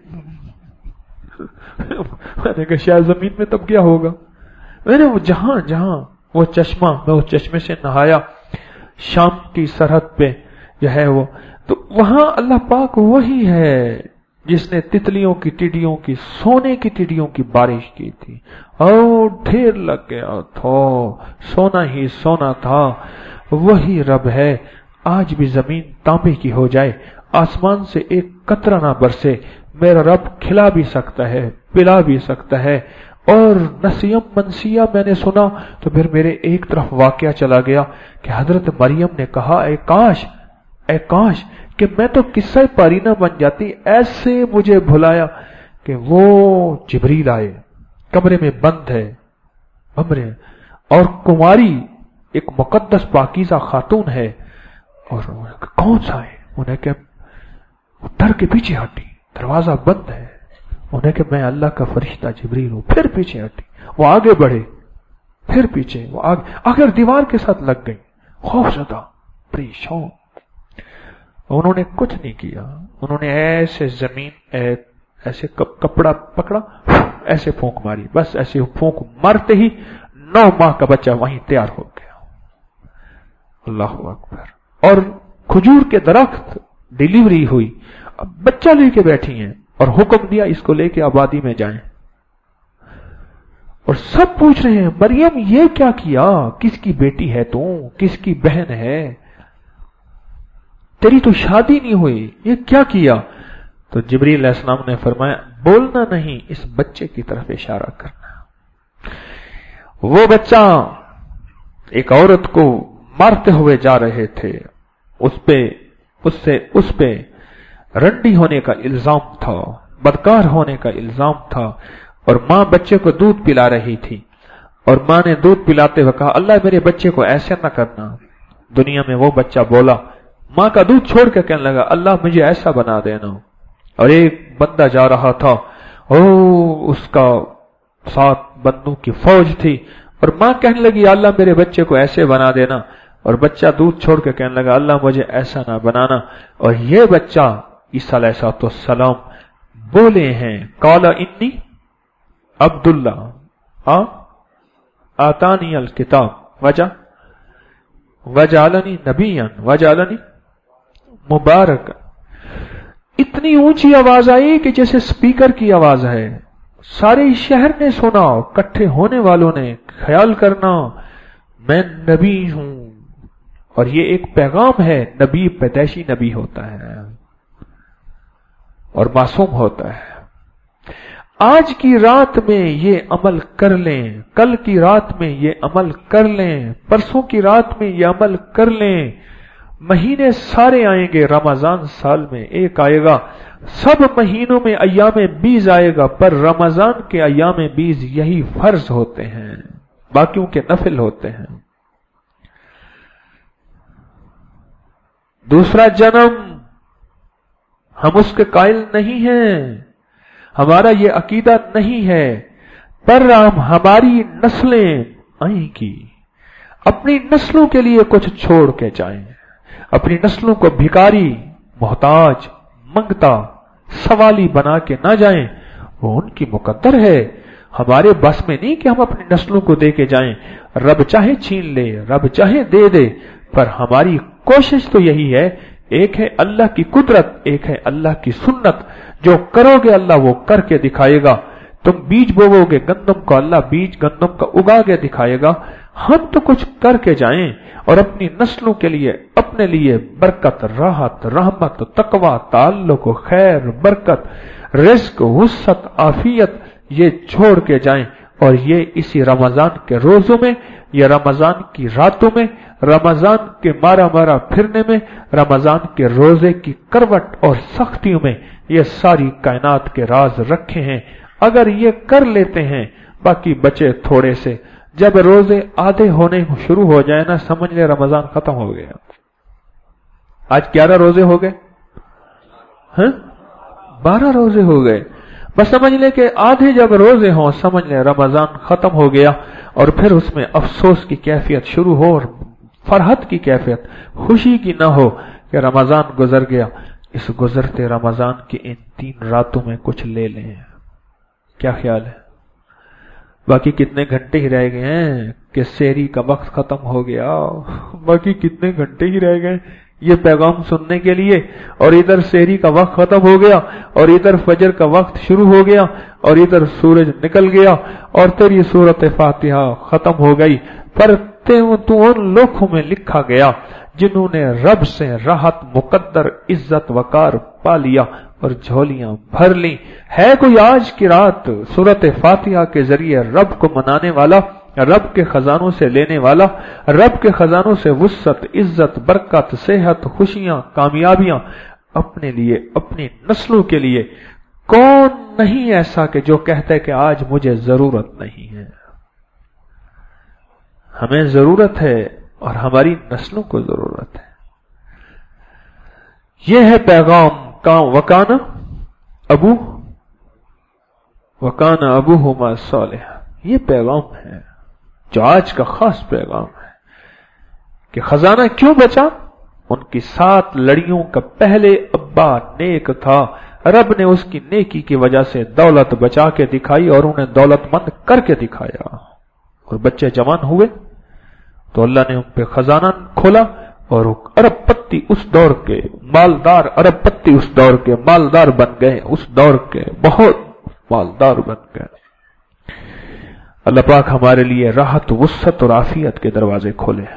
मैंने कहा शायद जमीन में तब क्या होगा। मैंने वो जहां वो चश्मा, मैं उस चश्मे से नहाया शाम की सरहद पे जो है वो, तो वहां अल्लाह पाक वही है जिसने तितलियों की, टिड्डियों की, सोने की टिड्डियों की बारिश की थी, और ढेर लग गया था, सोना ही सोना था। वही रब है। आज भी जमीन तांबे की हो जाए, आसमान से एक कतरा ना बरसे, मेरा रब खिला भी सकता है, पिला भी सकता है, اور نسیم منسیہ میں نے سنا تو پھر میرے ایک طرف واقعہ چلا گیا کہ حضرت مریم نے کہا اے کاش کہ میں تو قصہ پارینہ بن جاتی، ایسے مجھے بھلایا کہ وہ جبریل آئے، کمرے میں بند ہے کمرے، اور کماری ایک مقدس پاکیزہ خاتون ہے، اور کون سا ہے؟ انہیں کہ ڈر کے پیچھے ہٹی، دروازہ بند ہے، انہیں کہ میں اللہ کا فرشتہ جبریل ہوں، پھر پیچھے ہٹی، وہ آگے بڑھے، پھر پیچھے، وہ آخر دیوار کے ساتھ لگ گئی، خوف زدہ، پریشان۔ انہوں نے کچھ نہیں کیا، انہوں نے ایسے زمین ایسے کپڑا پکڑا، ایسے پھونک ماری، بس ایسے پھونک مارتے ہی 9 ماہ کا بچہ وہیں تیار ہو گیا۔ اللہ اکبر۔ اور کھجور کے درخت ڈیلیوری ہوئی، اب بچہ لے کے بیٹھی ہیں اور حکم دیا اس کو لے کے آبادی میں جائیں، اور سب پوچھ رہے ہیں مریم یہ کیا کیا؟ کس کی بیٹی ہے تو؟ کس کی بہن ہے؟ تیری تو شادی نہیں ہوئی، یہ کیا کیا؟ تو جبریل علیہ السلام نے فرمایا بولنا نہیں، اس بچے کی طرف اشارہ کرنا۔ وہ بچہ ایک عورت کو مارتے ہوئے جا رہے تھے، اس پہ رنڈی ہونے کا الزام تھا، بدکار ہونے کا الزام تھا، اور ماں بچے کو دودھ پلا رہی تھی، اور ماں نے دودھ پلاتے ہوئے کہا اللہ میرے بچے کو ایسے نہ کرنا۔ دنیا میں وہ بچہ بولا، ماں کا دودھ چھوڑ کے کہنے لگا اللہ مجھے ایسا بنا دینا۔ اور ایک بندہ جا رہا تھا، اس کا 7 بندوں کی فوج تھی، اور ماں کہنے لگی اللہ میرے بچے کو ایسے بنا دینا، اور بچہ دودھ چھوڑ کے کہنے لگا اللہ مجھے ایسا نہ بنانا۔ اور یہ بچہ عیسیٰ علیہ السلام بولے ہیں قال انی عبداللہ آتانی الکتاب وجعلنی نبیا وجعلنی مبارک۔ اتنی اونچی آواز آئی کہ جیسے سپیکر کی آواز ہے، سارے شہر نے سنا، کٹھے ہونے والوں نے خیال کرنا میں نبی ہوں، اور یہ ایک پیغام ہے، نبی پیدائشی نبی ہوتا ہے اور معصوم ہوتا ہے۔ آج کی رات میں یہ عمل کر لیں، کل کی رات میں یہ عمل کر لیں، پرسوں کی رات میں یہ عمل کر لیں۔ مہینے سارے آئیں گے، رمضان سال میں ایک آئے گا، سب مہینوں میں ایام 20 آئے گا، پر رمضان کے ایام 20 یہی فرض ہوتے ہیں، باقیوں کے نفل ہوتے ہیں۔ دوسرا جنم ہم اس کے قائل نہیں ہیں، ہمارا یہ عقیدہ نہیں ہے، پر ہماری نسلیں آئیں گی، اپنی نسلوں کے لیے کچھ چھوڑ کے جائیں، اپنی نسلوں کو بھکاری، محتاج، منگتا، سوالی بنا کے نہ جائیں، وہ ان کی مقدر ہے، ہمارے بس میں نہیں کہ ہم اپنی نسلوں کو دے کے جائیں، رب چاہے چھین لے، رب چاہے دے دے، پر ہماری کوشش تو یہی ہے، ایک ہے اللہ کی قدرت، ایک ہے اللہ کی سنت، جو کرو گے اللہ وہ کر کے دکھائے گا، تم بیج بوو گے گندم کو، اللہ بیج گندم کا اگا کے دکھائے گا، ہم تو کچھ کر کے جائیں، اور اپنی نسلوں کے لیے، اپنے لیے برکت، راحت، رحمت، تقوی، تعلق، خیر، برکت، رزق، وسعت، عافیت یہ چھوڑ کے جائیں، اور یہ اسی رمضان کے روزوں میں، یا رمضان کی راتوں میں، رمضان کے مارا پھرنے میں، رمضان کے روزے کی کروٹ اور سختیوں میں یہ ساری کائنات کے راز رکھے ہیں۔ اگر یہ کر لیتے ہیں، باقی بچے تھوڑے سے، جب روزے آدھے ہونے شروع ہو جائے نا، سمجھ لے رمضان ختم ہو گیا۔ آج 11 روزے ہو گئے، 12 روزے ہو گئے، بس سمجھ لے کہ آدھے جب روزے ہوں، سمجھ لے رمضان ختم ہو گیا، اور پھر اس میں افسوس کی کیفیت شروع ہو، اور فرحت کی کیفیت، خوشی کی نہ ہو کہ رمضان گزر گیا۔ اس گزرتے رمضان کی ان 3 راتوں میں کچھ لے لیں، کیا خیال ہے؟ باقی کتنے گھنٹے ہی رہ گئے ہیں کہ سحری کا وقت ختم ہو گیا، باقی کتنے گھنٹے ہی رہ گئے یہ پیغام سننے کے لیے، اور ادھر سحری کا وقت ختم ہو گیا، اور ادھر فجر کا وقت شروع ہو گیا، اور ادھر سورج نکل گیا، اور تیری سورت فاتحہ ختم ہو گئی۔ پر تو उन लोगों में लिखा गया जिन्होंने रब से राहत मुकद्दर इज्जत वकार पा लिया और झोलियां भर ली। है कोई आज की रात सूरत फातिहा के जरिए रब को मनाने वाला, रब के खजानों से लेने वाला, रब के खजानों से वुसअत, इज्जत, बरकत, सेहत, खुशियां, कामयाबियां अपने लिए, अपनी नस्लों के लिए? कौन नहीं ऐसा कि जो कहता है कि आज मुझे जरूरत नहीं है? हमें जरूरत है और हमारी नस्लों को जरूरत है। यह है पैगाम का वकाना अबूहुमा सालिह। ये पैगाम है जो आज का खास पैगाम है कि खजाना क्यों बचा? उनकी 7 लड़ियों का पहले अब्बा नेक था, रब ने उसकी नेकी की वजह से दौलत बचा के दिखाई और उन्हें दौलतमंद करके दिखाया। और बच्चे जवान हुए तो अल्लाह ने उन पे खजाना खोला और अरबपति उस दौर के मालदार, अरबपति उस दौर के मालदार बन गए, उस दौर के बहुत मालदार बन गए। अल्लाह पाक हमारे लिए राहत, वुसअत और आफियत के दरवाजे खोले।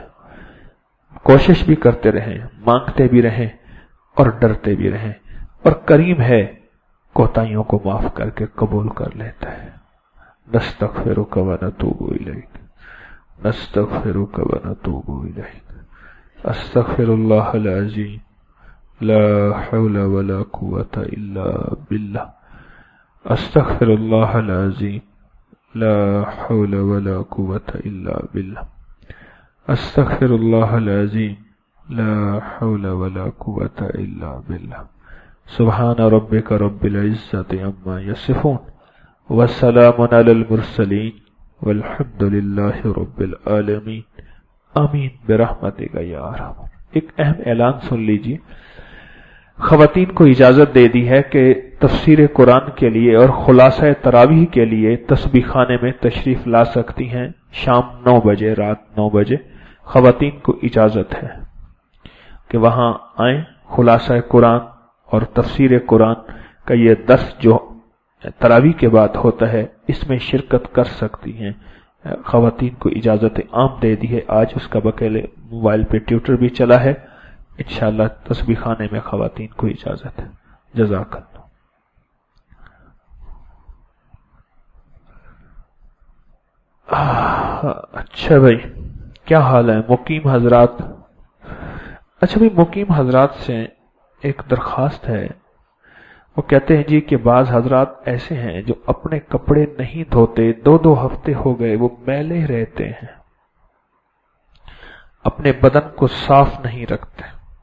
कोशिश भी करते रहें, मांगते भी रहें और डरते भी रहें। और करीम है, कोताहियों को माफ करके कबूल कर लेता है। नस्तगफिरुका व नतूबु इलैक, नस्तगफिरुका व नतूबु इलैक। अस्तगफिरुल्लाहल अज़ीम, ला हौला वला कुव्वता इल्ला बिल्लाह। अस्तगफिरुल्लाहल अज़ीम, ला हौला वला कुव्वता इल्ला बिल्लाह। अस्तगफिरुल्लाहल अज़ीम, ला हौला वला कुव्वता इल्ला बिल्लाह। सुब्हान रब्बिका रब्बिल इज्जति अम्मा यसिफून व सलामुन अलल मुरसलीन वल्हम्दुलिल्लाहि रब्बिल आलमीन। आमीन बिरहमतिका या अरहम। एक अहम ऐलान सुन लीजिए। खवातीन को इजाजत दे दी है कि तफसीर कुरान के लिए और खुलासा तरावीह के लिए तस्बीह खाने में तशरीफ ला सकती हैं। शाम 9 बजे, रात 9 बजे खवातीन को इजाजत है कि वहां आए। खुलासा कुरान और तफसीर कुरान का ये दर्स जो तरावी के बाद होता है, इसमें शिरकत कर सकती हैं। खवातीन को इजाजत आम दे दी है। आज उसका बकेले मोबाइल पे ट्विटर भी चला है। इंशाअल्लाह तस्बीह खाने में खवातीन को इजाजत है। जज़ाकल्लाह। अच्छा भाई, क्या हाल है मुकीम हजरात? अच्छा भाई, मुकीम हजरात से एक दरखास्त है। वो कहते हैं जी कि बाज हजरात ऐसे हैं जो अपने कपड़े नहीं धोते, 2-2 हफ्ते हो गए वो मैले रहते हैं, अपने बदन को साफ नहीं रखते।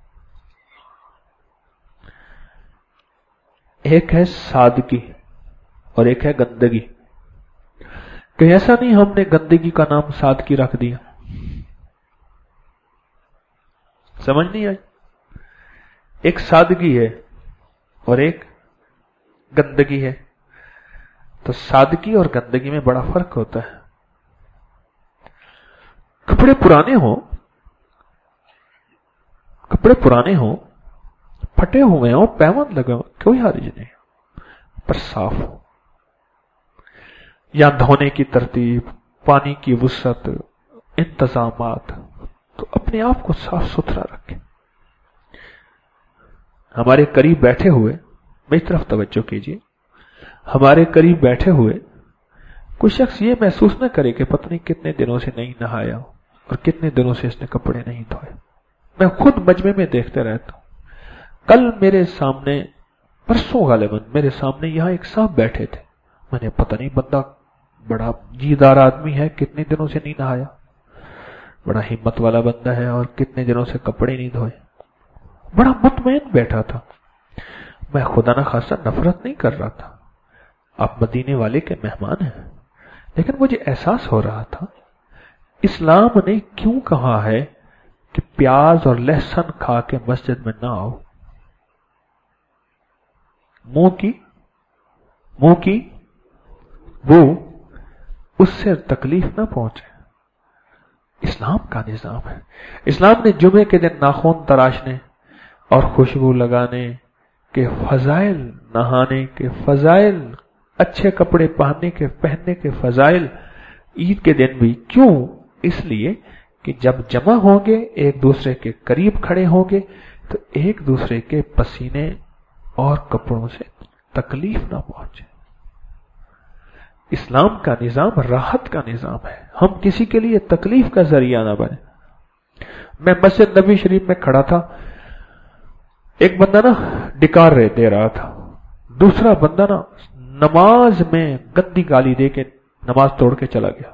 एक है सादगी और एक है गंदगी। कहीं ऐसा नहीं हमने गंदगी का नाम सादगी रख दिया? समझ नहीं आई? एक सादगी है और एक गंदगी है। तो सादगी और गंदगी में बड़ा फर्क होता है। कपड़े पुराने हो, फटे हुए हो, पैबंद लगे हो, कोई हर्ज नहीं, पर साफ हो। या धोने की तरतीब, पानी की वुसअत, इंतजामात, तो अपने आप को साफ सुथरा रखें। हमारे करीब बैठे हुए, मेरी तरफ तवज्जो कीजिए, हमारे करीब बैठे हुए कुछ शख्स ये महसूस न करे कि पता नहीं कितने दिनों से नहीं नहाया और कितने दिनों से इसने कपड़े नहीं धोए। मैं खुद मजमे में देखते रहता हूं। कल मेरे सामने, परसों गालिबन मेरे सामने यहां एक साहब बैठे थे। मैंने पता नहीं, बंदा बड़ा जीदार आदमी है, कितने दिनों से नहीं नहाया, बड़ा हिम्मत वाला बंदा है और कितने दिनों से कपड़े नहीं धोए। बड़ा मुतमईन बैठा था। मैं खुदा ना खासा नफरत नहीं कर रहा था, आप मदीने वाले के मेहमान हैं, लेकिन मुझे एहसास हो रहा था इस्लाम ने क्यों कहा है कि प्याज और लहसुन खा के मस्जिद में ना आओ। मुंह की वो उससे तकलीफ ना पहुंचे। इस्लाम का निजाम है। इस्लाम ने जुमे के दिन नाखून तराशने और खुशबू लगाने के फजाइल, नहाने के फजाइल, अच्छे कपड़े पहनने के फजाइल ईद के दिन भी। क्यों? इसलिए कि जब जमा होंगे, एक दूसरे के करीब खड़े होंगे, तो एक दूसरे के पसीने और कपड़ों से तकलीफ ना पहुंचे। इस्लाम का निजाम राहत का निजाम है, हम किसी के लिए तकलीफ का जरिया ना बने। मैं मस्जिद नबी शरीफ में खड़ा था, एक बंदा ना डिकार दे रहा था, दूसरा बंदा ना नमाज में गंदी गाली दे के नमाज तोड़ के चला गया।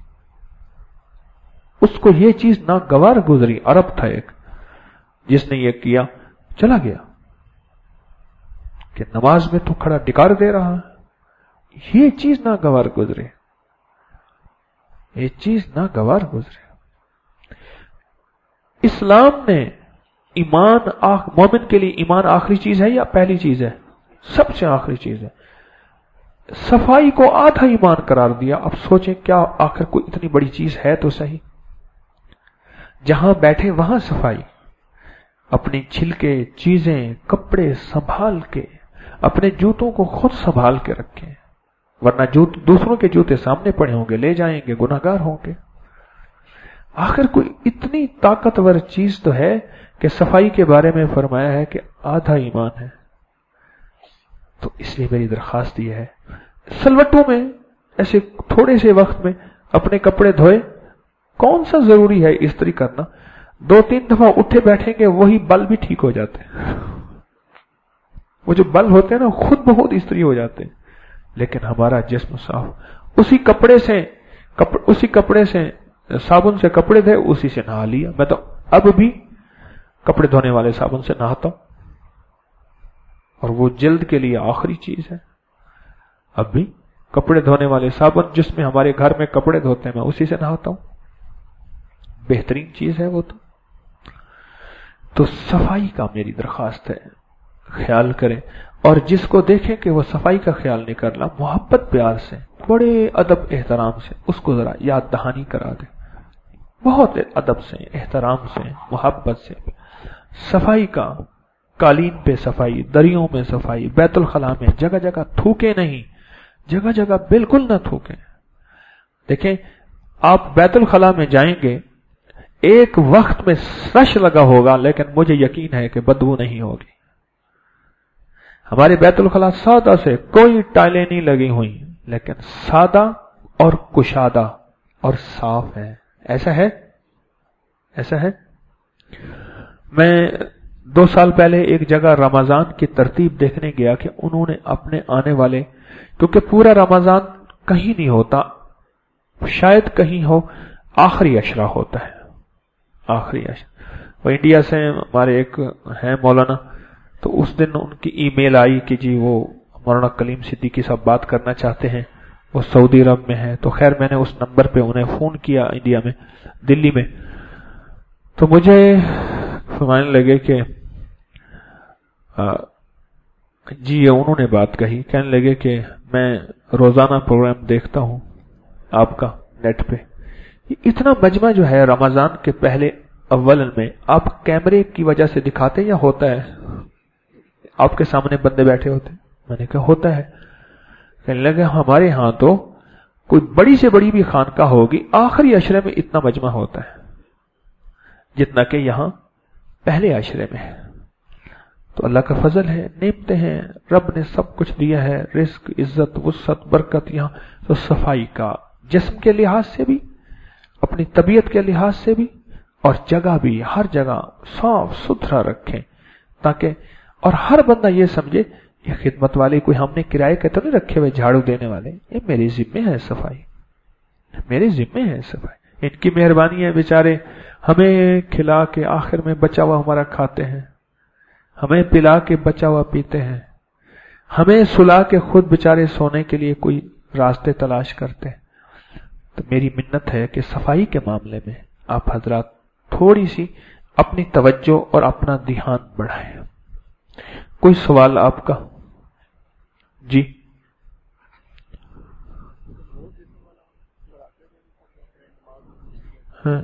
उसको ये चीज नागवार गुजरी, अरब था एक जिसने ये किया, चला गया कि नमाज में तो खड़ा डिकार दे रहा है, ये चीज नागवार गुजरे, ये चीज नागवार गुजरे। इस्लाम ने ईमान, मोमिन के लिए ईमान आखिरी चीज है या पहली चीज है? सबसे आखिरी चीज है। सफाई को आधा ईमान करार दिया। अब सोचें, क्या आखिर कोई इतनी बड़ी चीज है तो सही। जहां बैठे वहां सफाई, अपनी छिलके, चीजें, कपड़े संभाल के, अपने जूतों को खुद संभाल के रखें, वरना दूसरों के जूते सामने पड़े होंगे, ले जाएंगे, गुनाहगार होंगे। आखिर कोई इतनी ताकतवर चीज तो है कि सफाई के बारे में फरमाया है कि आधा ईमान है। तो इसलिए मेरी दरखास्त यह है, सलवटों में ऐसे थोड़े से वक्त में अपने कपड़े धोए, कौन सा जरूरी है इस्त्री करना? 2-3 दफा उठे बैठेंगे, वही बल भी ठीक हो जाते हैं। वो जो बल होते हैं ना, खुद बहुत इस्त्री हो जाते हैं। लेकिन हमारा जिस्म साफ, उसी कपड़े से साबुन से कपड़े धोए, उसी से नहा लिया। मैं तो अब भी कपड़े धोने वाले साबुन से नहाता हूं, और वो जल्द के लिए आखिरी चीज है। अब भी कपड़े धोने वाले साबुन जिसमें हमारे घर में कपड़े धोते हैं, मैं उसी से नहाता हूं, बेहतरीन चीज है वो। तो सफाई का मेरी दरखास्त है, ख्याल करें, और जिसको देखें कि वो सफाई का ख्याल नहीं कर रहा, मोहब्बत प्यार से, बड़े अदब एहतराम से उसको जरा याद दहानी करा दे, बहुत अदब से, एहतराम से, मोहब्बत से। सफाई का, कालीन पे सफाई, दरियों में सफाई, बैतुल खला में जगह जगह थूके नहीं, जगह जगह बिल्कुल ना थूके। देखें, आप बैतुल खला में जाएंगे, एक वक्त में रश लगा होगा, लेकिन मुझे यकीन है कि बदबू नहीं होगी। हमारे बैतुल खला सादा से, कोई टाइलें नहीं लगी हुई, लेकिन सादा और कुशादा और साफ है। ऐसा है, ऐसा है। मैं 2 साल पहले एक जगह रमजान की तरतीब देखने गया कि उन्होंने अपने आने वाले, क्योंकि पूरा रमजान कहीं नहीं होता, शायद कहीं हो, आखिरी अशरा होता है, आखिरी अशरा। वो इंडिया से हमारे एक हैं मौलाना, तो उस दिन उनकी ईमेल आई कि जी वो मौलाना कलीम सिद्दीकी साहब बात करना चाहते हैं, वो सऊदी अरब में है। तो खैर मैंने उस नंबर पे उन्हें फोन किया, इंडिया में, दिल्ली में। तो मुझे फरमाने लगे कि जी, उन्होंने बात कही, कहने लगे कि मैं रोजाना प्रोग्राम देखता हूं आपका नेट पे। इतना मजमा जो है रमजान के पहले अव्वल में, आप कैमरे की वजह से दिखाते या होता है? आपके सामने बंदे बैठे होते? मैंने कहा होता है। कहने लगे हमारे यहां तो कोई बड़ी से बड़ी भी खानकाह होगी, आखिरी अशरे में इतना मजमा होता है जितना कि यहां पहले अशरे में है। तो अल्लाह का फजल है, नेमते हैं, रब ने सब कुछ दिया है, रिस्क, इज्जत, वुसअत, बरकत। यहां तो सफाई का, जिस्म के लिहाज से भी, अपनी तबीयत के लिहाज से भी, और जगह भी, हर जगह साफ सुथरा रखें, ताकि और हर बंदा ये समझे ये खिदमत वाले कोई हमने किराए के तो नहीं रखे हुए झाड़ू देने वाले, ये मेरे जिम्मे है सफाई, मेरे जिम्मे है सफाई। इनकी मेहरबानी है, बेचारे हमें खिला के आखिर में बचा हुआ हमारा खाते हैं, हमें पिला के बचा हुआ पीते हैं, हमें सुला के खुद बेचारे सोने के लिए कोई रास्ते तलाश करते हैं। तो मेरी मिन्नत है कि सफाई के मामले में आप हजरात थोड़ी सी अपनी तवज्जो और अपना ध्यान बढ़ाएं। कोई सवाल आपका? जी, हाँ।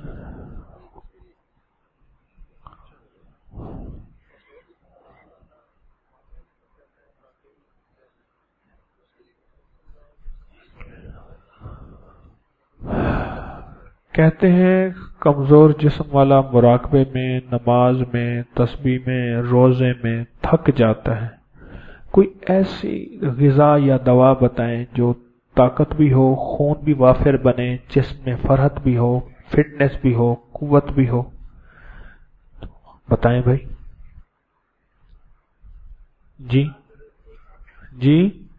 کہتے ہیں کمزور جسم والا مراقبے میں، نماز میں، تسبیح میں، روزے میں تھک جاتا ہے، کوئی ایسی غذا یا دوا بتائیں جو طاقت بھی ہو، خون بھی وافر بنے، جسم میں فرحت بھی ہو، فٹنس بھی ہو، قوت بھی ہو، بتائیں بھائی. جی جی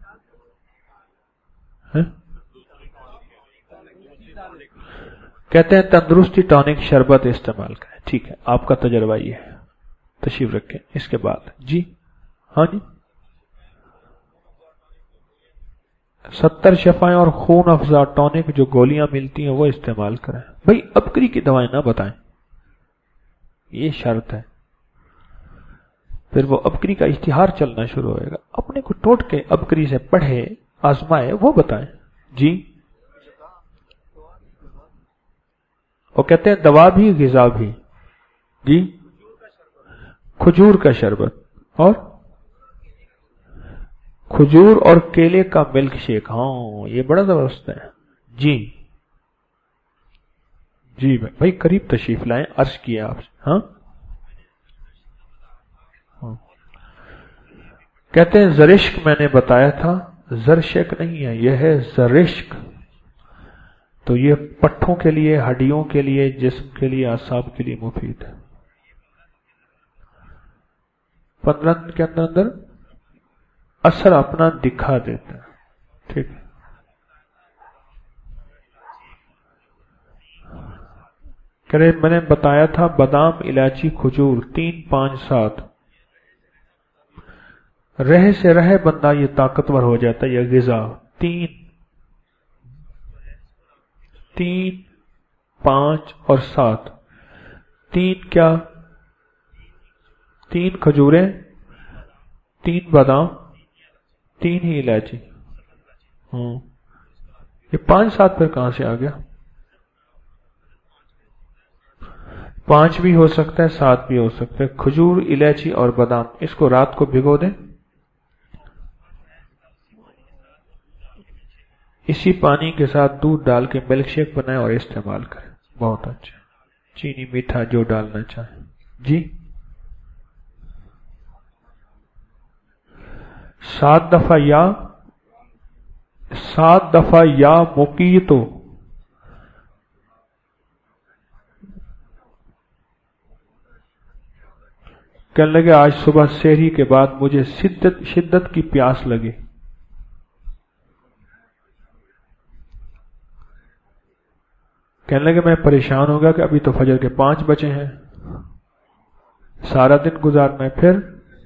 کہتے ہیں تندرستی ٹانک شربت استعمال کریں. ٹھیک ہے، آپ کا تجربہ یہ ہے، تشریف رکھیں. اس کے بعد جی ہاں جی 70 شفائیں اور خون افزا ٹانک جو گولیاں ملتی ہیں وہ استعمال کریں. بھائی ابکری کی دوائیں نہ بتائیں، یہ شرط ہے. پھر وہ ابکری کا اشتہار چلنا شروع ہوئے گا. اپنے کو ٹوٹ کے ابکری سے پڑھے، آزمائے، وہ بتائیں. جی وہ کہتے ہیں دوا بھی غذا بھی. جی کھجور کا شربت اور کھجور اور کیلے کا ملک شیک. ہاں یہ بڑا زبردست ہے. جی جی بھائی قریب تشریف لائیں، عرض کیا آپ سے. ہاں کہتے ہیں زرشک میں نے بتایا تھا، زرشک نہیں ہے، یہ ہے زرشک. تو یہ پٹھوں کے لیے، ہڈیوں کے لیے، جسم کے لیے، اعصاب کے لیے مفید ہے. 15 دن کے اندر اندر اثر اپنا دکھا دیتا ہے. ٹھیک ہے. کہ میں نے بتایا تھا بادام، الائچی، کھجور 3 5 7 رہ سے رہ بندہ یہ طاقتور ہو جاتا ہے. یہ غذا 3 5 اور 7. 3 کیا؟ 3 کھجوریں، 3 بادام، 3 ہی الائچی. یہ 5 7 پھر کہاں سے آ گیا؟ 5 بھی ہو سکتا ہے، 7 بھی ہو سکتا ہے. کھجور، الائچی اور بادام، اس کو رات کو بھگو دیں، اسی پانی کے ساتھ دودھ ڈال کے ملک شیک بنائیں اور استعمال کریں. بہت اچھا. چینی، میٹھا جو ڈالنا چاہیں. جی 7 دفعہ یا مقیتو. کہنے لگے آج صبح سحری کے بعد مجھے شدت کی پیاس لگی. کہنے لگے میں پریشان ہو گیا کہ ابھی تو فجر کے 5 بجے ہیں، سارا دن گزارنا ہے. پھر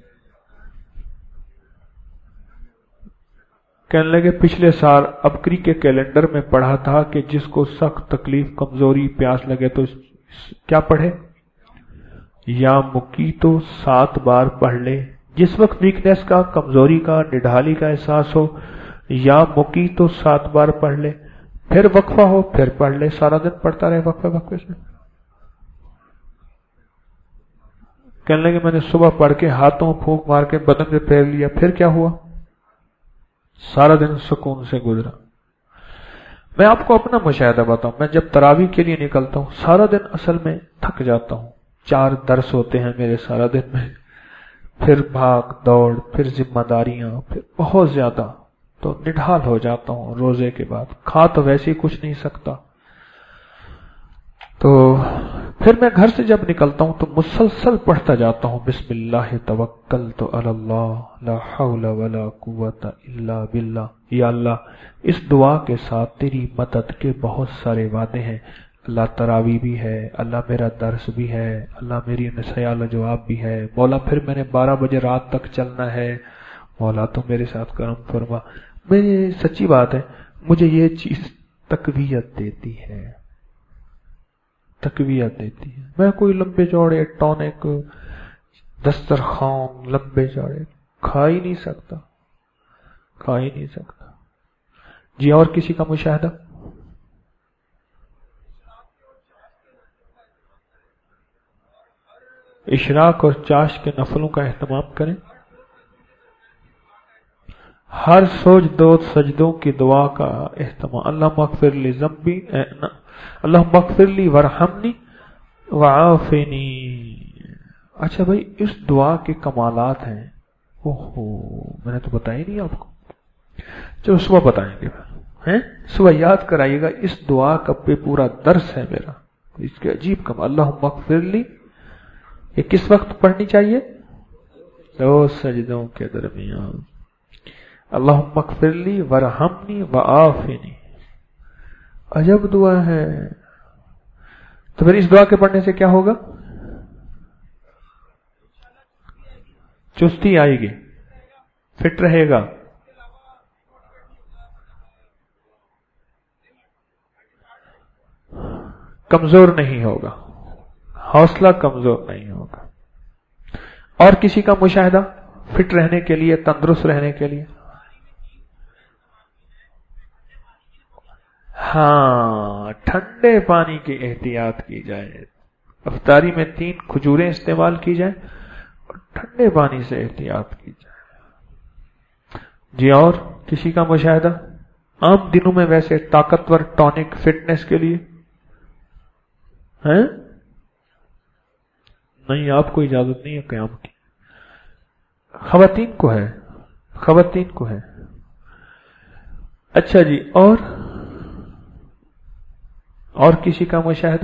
کہنے لگے پچھلے سال ابکری کے کیلنڈر میں پڑھا تھا کہ جس کو سخت تکلیف، کمزوری، پیاس لگے تو کیا پڑھے؟ یا مقیتو 7 بار پڑھ لے. جس وقت ویکنیس کا، کمزوری کا، نڈھالی کا احساس ہو، یا مقیتو 7 بار پڑھ لے. پھر وقفہ ہو پھر پڑھ لے، سارا دن پڑھتا رہے وقفے سے. کہنے لگے میں نے صبح پڑھ کے ہاتھوں پھونک مار کے بدن پہ پھیر لیا، پھر کیا ہوا؟ سارا دن سکون سے گزرا. میں آپ کو اپنا مشاہدہ بتاؤں، میں جب تراویح کے لیے نکلتا ہوں سارا دن اصل میں تھک جاتا ہوں. 4 درس ہوتے ہیں میرے سارا دن میں، پھر بھاگ دوڑ، پھر ذمہ داریاں، پھر بہت زیادہ، تو نڈھال ہو جاتا ہوں. روزے کے بعد کھا تو ویسے ہی کچھ نہیں سکتا. تو پھر میں گھر سے جب نکلتا ہوں تو مسلسل پڑھتا جاتا ہوں بسم اللہ توکلت علی اللہ لا حول ولا قوت الا باللہ. یا اللہ اس دعا کے ساتھ تیری مدد کے بہت سارے وعدے ہیں. اللہ تراویح بھی ہے، اللہ میرا درس بھی ہے، اللہ میری سیال جواب بھی ہے. مولا پھر میں نے 12 بجے رات تک چلنا ہے، مولا تو میرے ساتھ کرم فرما. میری سچی بات ہے، مجھے یہ چیز تقویت دیتی ہے، تقویت دیتی ہے. میں کوئی لمبے چوڑے ٹونک، دسترخوان لمبے چوڑے کھا ہی نہیں سکتا، کھا ہی نہیں سکتا. جی اور کسی کا مشاہدہ؟ اشراق اور چاش کے نفلوں کا اہتمام کریں. ہر سوچ دو سجدوں کی دعا کا اہتمام. اللہ مغفر لی ذنبی، अल्लाहुम्मा अग़फ़िर ली वरहमनी वआफ़िनी। अच्छा भाई, इस दुआ के कमालात हैं। ओहो, मैंने तो बताया ही नहीं आपको। चलो सुबह बताएंगे, हैं सुबह याद कराइएगा। इस दुआ का पे पूरा दर्स है मेरा, इसके अजीब कम। अल्लाहुम्मा अग़फ़िर ली, ये किस वक्त पढ़नी चाहिए? दो सजदों के दरमियान। अल्लाहुम्मा अग़फ़िर ली वरहमनी वआफ़िनी। अजब दुआ है। तो फिर इस दुआ के पढ़ने से क्या होगा? चुस्ती आएगी, फिट रहेगा। कमजोर नहीं होगा, हौसला कमजोर नहीं होगा। और किसी का मुशाहिदा फिट रहने के लिए, तंदुरुस्त रहने के लिए? हाँ, ठंडे पानी की एहतियात की जाए। अफ्तारी में 3 खजूरें इस्तेमाल की जाए और ठंडे पानी से एहतियात की जाए जी। और किसी का मुशाहिदा आम दिनों में वैसे ताकतवर टॉनिक फिटनेस के लिए हैं? नहीं, आपको इजाजत नहीं है क़याम की। खवातीन को है, खवातीन को है। अच्छा जी, और किसी का मुशाहिदा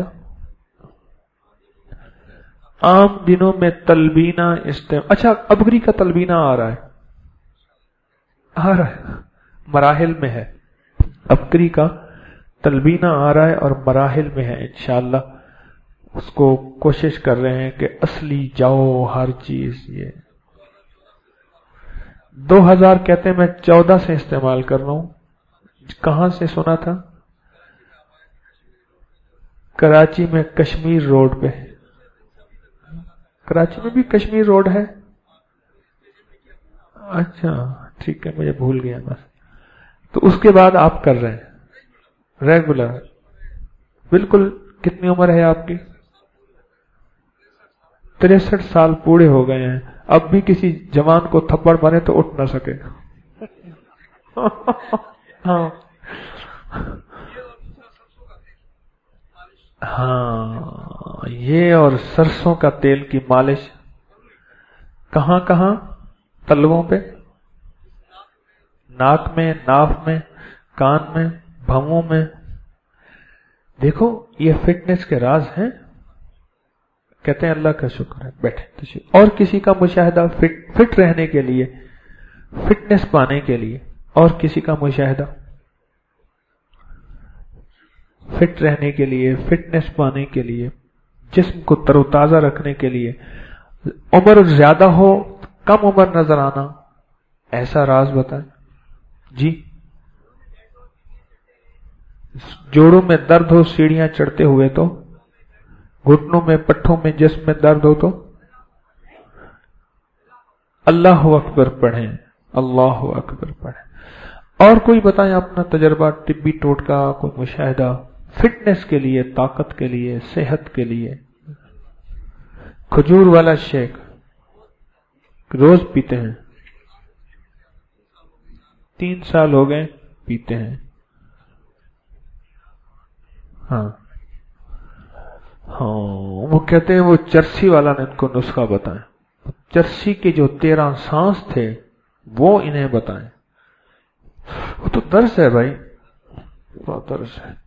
आम दिनों में तलबीना अच्छा, अबगरी का तलबीना आ रहा है, मराहिल में है। अबगरी का तलबीना आ रहा है और मराहिल में है। इंशाअल्लाह उसको कोशिश कर रहे हैं कि असली जाओ हर चीज। ये 2000 कहते हैं, मैं 14 से इस्तेमाल कर रहा हूं। कहां से सुना था? कराची में कश्मीर रोड पे। कराची में भी कश्मीर रोड है? अच्छा ठीक है, मुझे भूल गया बस। तो उसके बाद आप कर रहे हैं रेगुलर? बिल्कुल। कितनी उम्र है आपकी? 63 साल पूरे हो गए हैं। अब भी किसी जवान को थप्पड़ मारे तो उठ ना सके। हाँ हाँ, ये और सरसों का तेल की मालिश कहां कहां? तलवों पे, नाक में, नाफ में, कान में, भवों में। देखो ये फिटनेस के राज हैं। कहते हैं अल्लाह का शुक्र है। बैठे तो और किसी का मुशाहिदा फिट रहने के लिए, फिटनेस पाने के लिए, और किसी का मुशाहिदा फिट रहने के लिए, फिटनेस पाने के लिए, जिस्म को तरोताजा रखने के लिए, उम्र ज्यादा हो कम उम्र नजर आना, ऐसा राज बताएं जी। जोड़ों में दर्द हो सीढ़ियां चढ़ते हुए तो, घुटनों में, पट्टों में, जिस्म में दर्द हो तो अल्लाहु अकबर पढ़ें, अल्लाहु अकबर पढ़ें। और कोई बताएं अपना तजर्बा, तिब्बी टोटका, कोई मुशाहिदा फिटनेस के लिए, ताकत के लिए, सेहत के लिए। खजूर वाला शेक रोज पीते हैं? 3 साल हो गए पीते हैं। हाँ हाँ, वो कहते हैं वो चरसी वाला ने इनको नुस्खा बताएं। चरसी के जो 13 सांस थे वो इन्हें बताएं। वो तो दर्स है भाई, बहुत दर्स है।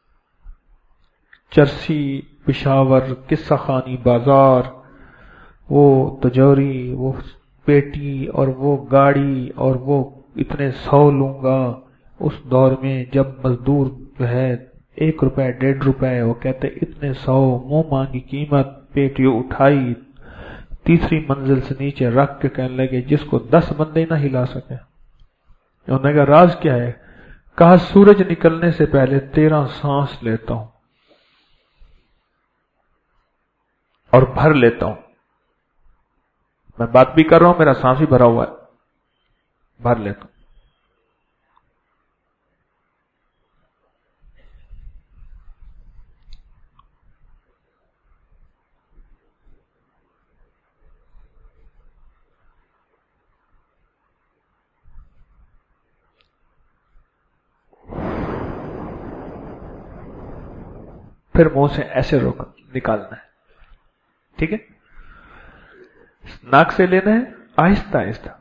चरसी, पिशावर, किस्सा खानी, बाजार, वो तजौरी, वो पेटी, और वो गाड़ी, और वो इतने 100 लूंगा। उस दौर में जब मजदूर जो है 1 रुपए 1.5 रुपए, वो कहते इतने 100, मुंह मांगी कीमत, पेटी उठाई, तीसरी मंजिल से नीचे रख के कहने लगे जिसको 10 बंदे ना हिला सके। उन्होंने कहा राज क्या है? कहा सूरज निकलने से पहले 13 सांस लेता हूं और भर लेता हूं। मैं बात भी कर रहा हूं, मेरा सांस भी भरा हुआ है, भर लेता हूं। फिर मुंह से ऐसे रोक निकालना है, ठीक है। नाक से लेना है आहिस्ता आहिस्ता,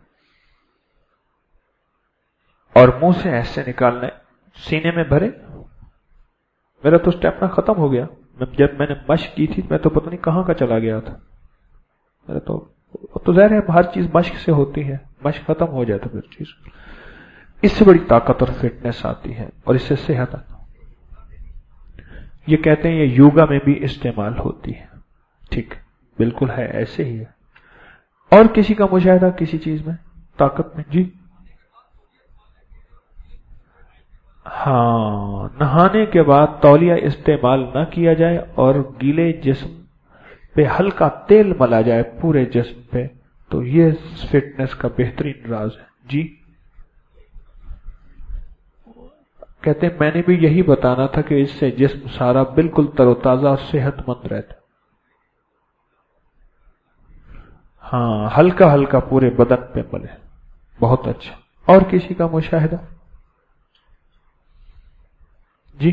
और मुंह से ऐसे निकालना है, सीने में भरे। मेरा तो स्टेपना खत्म हो गया, जब मैंने मश्क की थी मैं तो पता नहीं कहां का चला गया था। मेरा तो ज़ाहिर है हर चीज मश्क से होती है, मश्क खत्म हो जाए तो फिर चीज, इससे बड़ी ताकत और फिटनेस आती है और इससे सेहत आती है। ये कहते हैं ये योगा में भी इस्तेमाल होती है, ठीक, बिल्कुल है, ऐसे ही है। और किसी का मुशाहिदा किसी चीज में, ताकत में? जी हाँ, नहाने के बाद तौलिया इस्तेमाल न किया जाए और गीले जिस्म पे हल्का तेल मला जाए पूरे जिस्म पे, तो ये फिटनेस का बेहतरीन राज है। जी कहते हैं मैंने भी यही बताना था कि इससे जिस्म सारा बिल्कुल तरोताजा और सेहतमंद रहता। हाँ, हल्का हल्का पूरे बदन पे मले, बहुत अच्छा। और किसी का मुशाहिदा? जी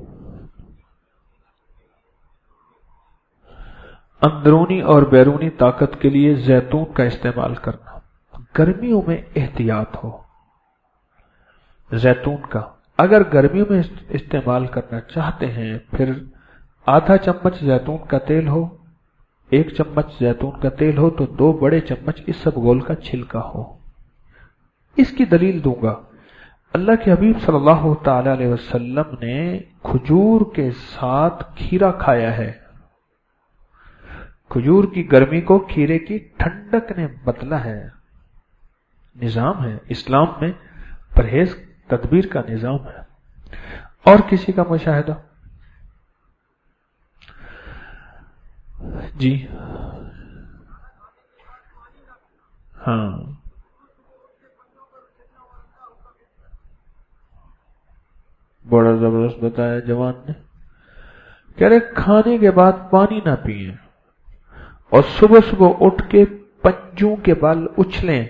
अंदरूनी और बैरूनी ताकत के लिए जैतून का इस्तेमाल करना। गर्मियों में एहतियात हो जैतून का, अगर गर्मियों में इस्तेमाल करना चाहते हैं फिर आधा चम्मच जैतून का तेल हो, 1 चम्मच जैतून का तेल हो तो 2 बड़े चम्मच इसबगोल का छिलका हो। इसकी दलील दूंगा, अल्लाह के हबीब सल्लल्लाहु ताला अलैहि वसल्लम ने खजूर के साथ खीरा खाया है। खजूर की गर्मी को खीरे की ठंडक ने बदला है। निजाम है इस्लाम में, परहेज तदबीर का निजाम है। और किसी का मुशाहिदा? जी हाँ, बड़ा जबरदस्त बताया जवान ने। कह रहे खाने के बाद पानी ना पिए और सुबह सुबह उठ के पंजों के बाल उछलें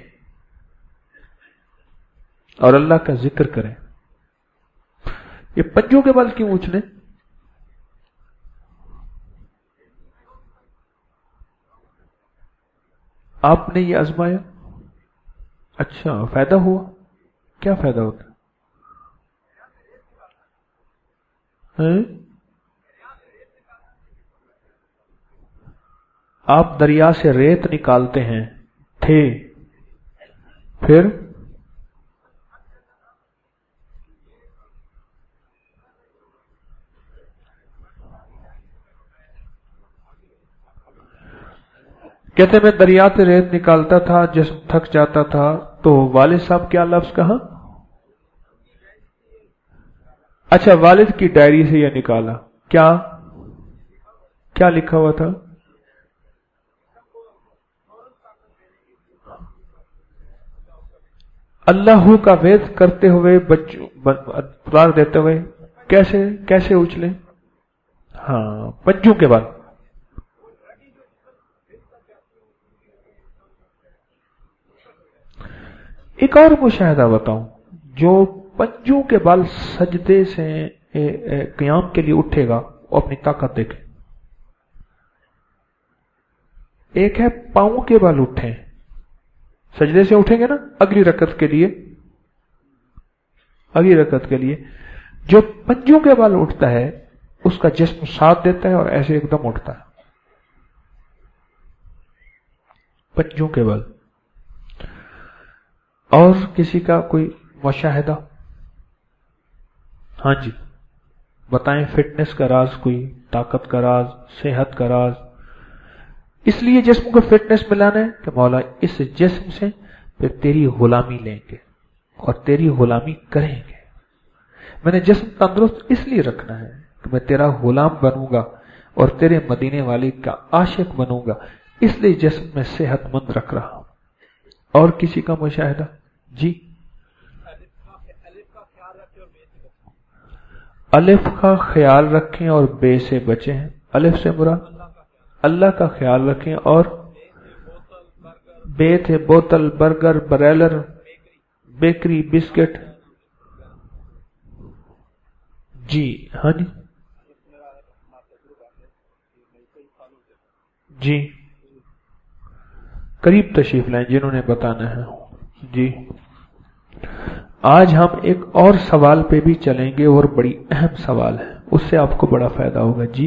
और अल्लाह का जिक्र करें। ये पंजों के बाल क्यों उछलें? आपने ये आजमाया? अच्छा, फायदा हुआ? क्या फायदा होता है? आप दरिया से रेत निकालते हैं थे, फिर कहते मैं दरिया से रेत निकालता था, जिस्म थक जाता था, तो वालिद साहब क्या लफ्ज कहा? अच्छा, वालिद की डायरी से यह निकाला। क्या क्या लिखा हुआ था? अल्लाह का वेद करते हुए बच्चों पुकार देते हुए कैसे कैसे उछले? हाँ, पंजों के बाद। एक और मुशाहिदा बताऊं, जो पंजों के बाल सजदे से क़याम के लिए उठेगा वो अपनी ताकत देखे। एक है पांव के बाल उठे, सजदे से उठेंगे ना अगली रकत के लिए, अगली रकत के लिए जो पंजों के बाल उठता है उसका जिस्म साथ देता है और ऐसे एकदम उठता है। पंजों के बाल। और किसी का कोई मुशाहिदा? हाँ जी बताएं, फिटनेस का राज कोई, ताकत का राज, सेहत का राज। इसलिए जिस्म को फिटनेस मिलाना है कि मौला इस जिस्म से फिर तेरी गुलामी लेंगे और तेरी गुलामी करेंगे। मैंने जिस्म तंदुरुस्त इसलिए रखना है कि मैं तेरा गुलाम बनूंगा और तेरे मदीने वाले का आशिक बनूंगा, इसलिए जिस्म में सेहतमंद रख रहा हूं। और किसी का मुशाहिदा? जी अलिफ का ख्याल रखें और बे से बचें। अलिफ से बुरा अल्लाह का ख्याल रखें, और बे थे बोतल, बर्गर, बरेलर, बेकरी, बिस्किट। जी हाँ जी جی قریب تشریف لائیں جنہوں نے بتانا ہے. جی آج ہم ایک اور سوال پہ بھی چلیں گے اور بڑی اہم سوال ہے، اس سے آپ کو بڑا فائدہ ہوگا. جی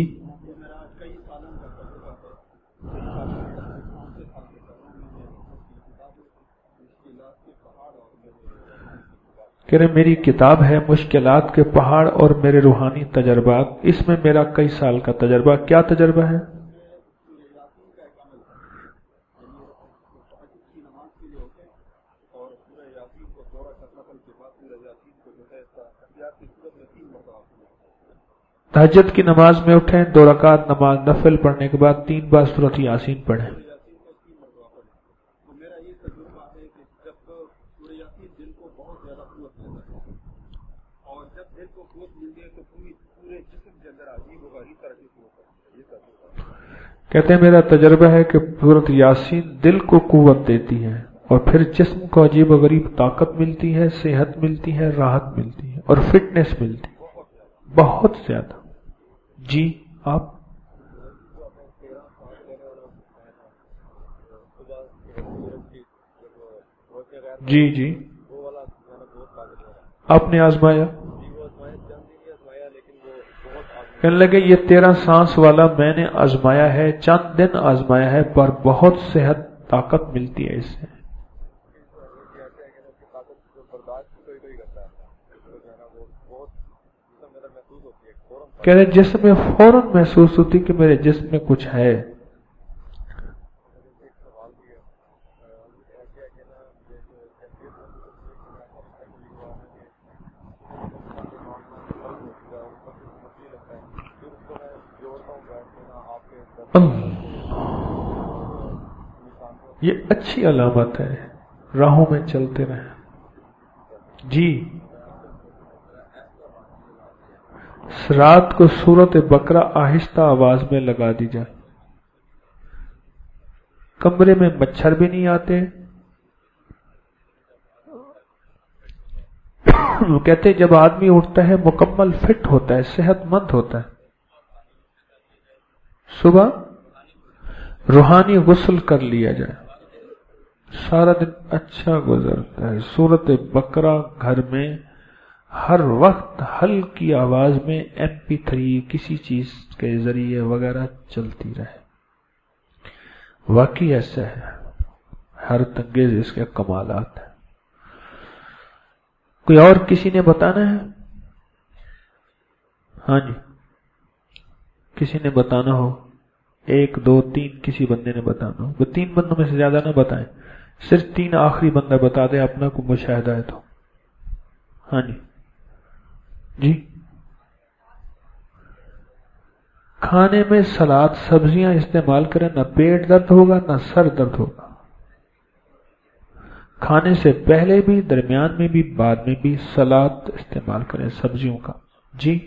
کہ میری کتاب ہے مشکلات کے پہاڑ اور میرے روحانی تجربات، اس میں میرا کئی سال کا تجربہ. کیا تجربہ ہے؟ تہجد کی نماز میں اٹھیں، 2 رکعت نماز نفل پڑھنے کے بعد 3 بار سورۃ یاسین پڑھیں. کہتے ہیں میرا تجربہ ہے کہ سورۃ یاسین دل کو قوت دیتی ہے اور پھر جسم کو عجیب و غریب طاقت ملتی ہے، صحت ملتی ہے، راحت ملتی ہے اور فٹنس ملتی ہے بہت زیادہ. جی آپ جی آپ نے آزمایا؟ کہنے لگے یہ 13 سانس والا میں نے آزمایا ہے، چند دن آزمایا ہے، پر بہت صحت طاقت ملتی ہے اس سے. کہہ رہے جسم میں فوراً محسوس ہوتی کہ میرے جسم میں کچھ ہے. یہ اچھی علامت ہے، راہوں میں چلتے رہیں. جی رات کو سورۃ بقرہ آہستہ آواز میں لگا دی جائے، کمرے میں مچھر بھی نہیں آتے. وہ کہتے جب آدمی اٹھتا ہے مکمل فٹ ہوتا ہے، صحت مند ہوتا ہے. صبح روحانی غسل کر لیا جائے، سارا دن اچھا گزرتا ہے. سورۃ بقرہ گھر میں ہر وقت ہلکی آواز میں MP3 کسی چیز کے ذریعے وغیرہ چلتی رہے. واقعی ایسا ہے، ہر تنگیز اس کے کمالات ہیں. کوئی اور کسی نے بتانا ہے؟ ہاں جی کسی نے بتانا ہو، 1 2 3 کسی بندے نے بتانا ہو. وہ 3 بندوں میں سے زیادہ نہ بتائیں، صرف 3 آخری بندہ بتا دے اپنا کو مشاہدہ ہے تو. ہاں جی کھانے میں سلاد سبزیاں استعمال کریں، نہ پیٹ درد ہوگا نہ سر درد ہوگا. کھانے سے پہلے بھی، درمیان میں بھی، بعد میں بھی سلاد استعمال کریں سبزیوں کا. جی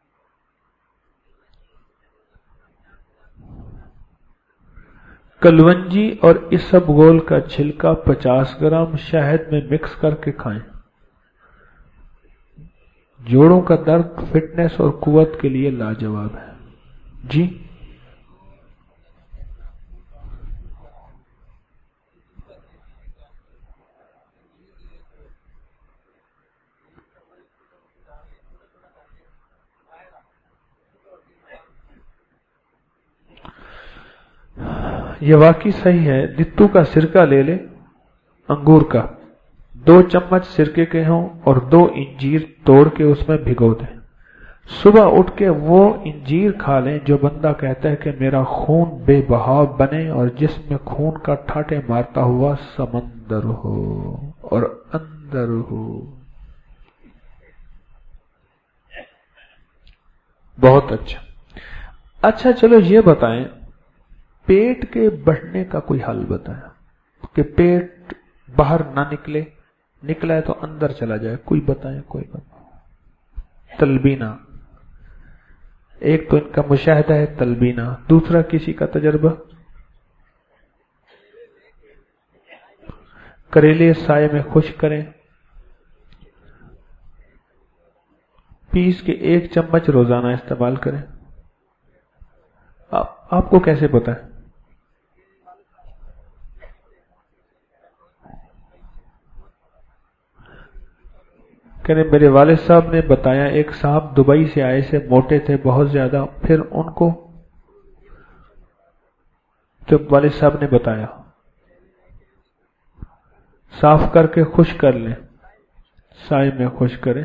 کلونجی اور اسبگول کا چھلکا 50 گرام شہد میں مکس کر کے کھائیں. جوڑوں کا درد، فٹنس اور قوت کے لیے لاجواب ہے. جی یہ واقعی صحیح ہے. دتو کا سرکہ لے لے، انگور کا 2 چمچ سرکے کے ہوں اور 2 انجیر توڑ کے اس میں بھگو دیں. صبح اٹھ کے وہ انجیر کھا لیں. جو بندہ کہتا ہے کہ میرا خون بے بہاؤ بنے اور جسم میں خون کا ٹھاٹے مارتا ہوا سمندر ہو اور اندر ہو. بہت اچھا چلو یہ بتائیں پیٹ کے بڑھنے کا کوئی حل بتائیں کہ پیٹ باہر نہ نکلا ہے تو اندر چلا جائے. کوئی بتائیں کوئی بتائیں. تلبینہ ایک تو ان کا مشاہدہ ہے، تلبینہ. دوسرا کسی کا تجربہ؟ کریلے سائے میں خشک کریں، پیس کے 1 چمچ روزانہ استعمال کریں. آپ کو کیسے پتا ہے؟ کہنے میرے والد صاحب نے بتایا ایک صاحب دبئی سے آئے سے موٹے تھے بہت زیادہ، پھر ان کو جب والد صاحب نے بتایا صاف کر کے خشک کر لیں، سائے میں خشک کریں،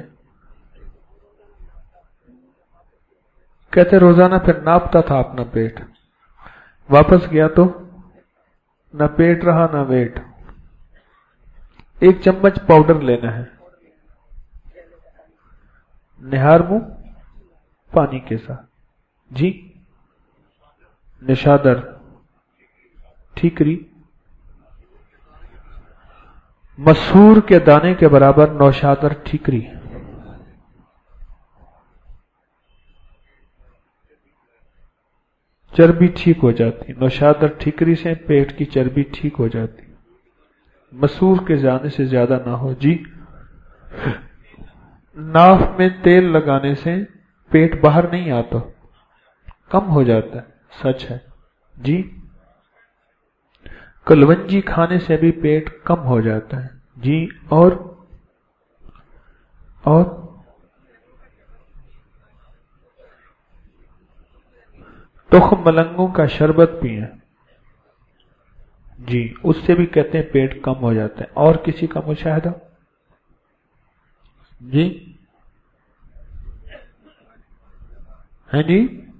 کہتے روزانہ پھر ناپتا تھا اپنا پیٹ، واپس گیا تو نہ پیٹ رہا نہ ویٹ، 1 چمچ پاؤڈر لینا ہے، نہار منہ پانی کے ساتھ، جی نشادر ٹھیکری مسور کے دانے کے برابر نوشادر ٹھیکری، چربی ٹھیک ہو جاتی، نوشادر ٹھیکری سے پیٹ کی چربی ٹھیک ہو جاتی، مسور کے جانے سے زیادہ نہ ہو، جی ناف میں تیل لگانے سے پیٹ باہر نہیں آتا، کم ہو جاتا ہے، سچ ہے، جی کلونجی کھانے سے بھی پیٹ کم ہو جاتا ہے، جی اور تخم ملنگوں کا شربت پئیں، جی اس سے بھی کہتے ہیں پیٹ کم ہو جاتا ہے، اور کسی کا مشاہدہ، جی ہیں جی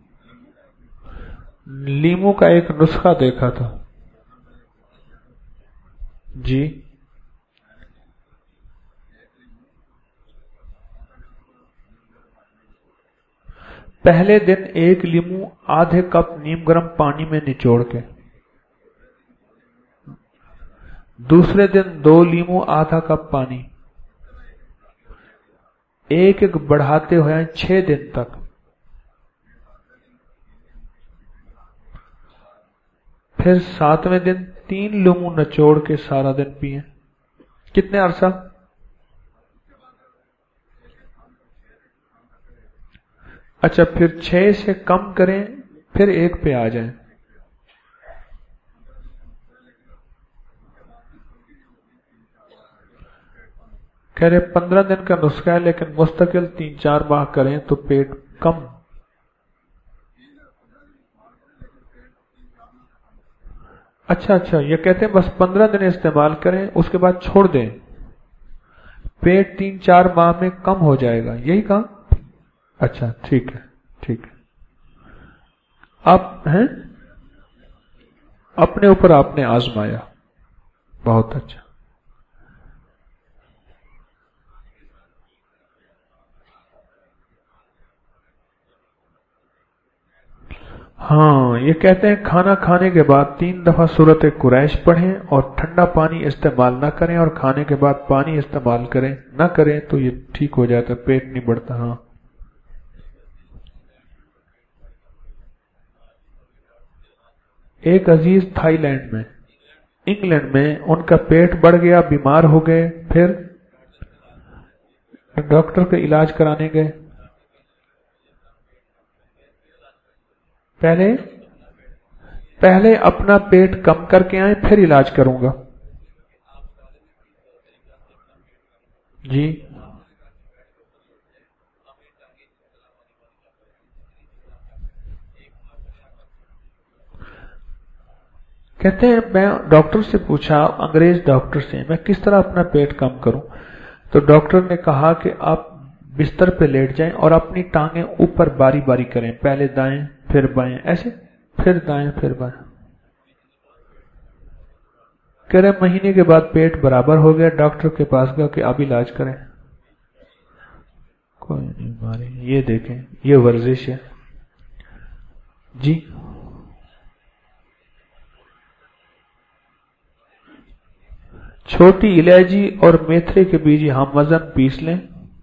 لیمو کا ایک نسخہ دیکھا تھا، جی پہلے دن 1 لیمو آدھے کپ نیم گرم پانی میں نچوڑ کے، دوسرے دن 2 لیمو آدھا کپ پانی، ایک بڑھاتے ہوئے 6 دن تک، پھر 7ویں دن 3 لیمو نچوڑ کے سارا دن پئیں، کتنے عرصہ؟ اچھا پھر 6 سے کم کریں پھر 1 پہ آ جائیں، کہہ رہے 15 دن کا نسخہ ہے لیکن مستقل 3-4 ماہ کریں تو پیٹ کم، اچھا یہ کہتے ہیں بس 15 دن استعمال کریں اس کے بعد چھوڑ دیں، پیٹ 3-4 ماہ میں کم ہو جائے گا، یہی کہا؟ اچھا ٹھیک ہے، آپ ہیں اپنے اوپر آپ نے آزمایا، بہت اچھا، ہاں یہ کہتے ہیں کھانا کھانے کے بعد 3 دفعہ سورۃ قریش پڑھیں اور ٹھنڈا پانی استعمال نہ کریں، اور کھانے کے بعد پانی استعمال نہ کریں تو یہ ٹھیک ہو جاتا ہے، پیٹ نہیں بڑھتا، ہاں ایک عزیز تھائی لینڈ میں انگلینڈ میں ان کا پیٹ بڑھ گیا، بیمار ہو گئے، پھر ڈاکٹر کا علاج کرانے گئے، پہلے اپنا پیٹ کم کر کے آئیں پھر علاج کروں گا، جی کہتے ہیں میں ڈاکٹر سے پوچھا، انگریز ڈاکٹر سے، میں کس طرح اپنا پیٹ کم کروں؟ تو ڈاکٹر نے کہا کہ آپ بستر پہ لیٹ جائیں اور اپنی ٹانگیں اوپر باری باری کریں، پہلے دائیں پھر بائیں، ایسے پھر دائیں پھر بائیں، کہہ رہے مہینے کے بعد پیٹ برابر ہو گیا، ڈاکٹر کے پاس گیا کہ اب علاج کریں، کوئی نہیں مارے، یہ دیکھیں یہ ورزش ہے، جی چھوٹی الائچی اور میتھرے کے بیج ہم وزن پیس لیں،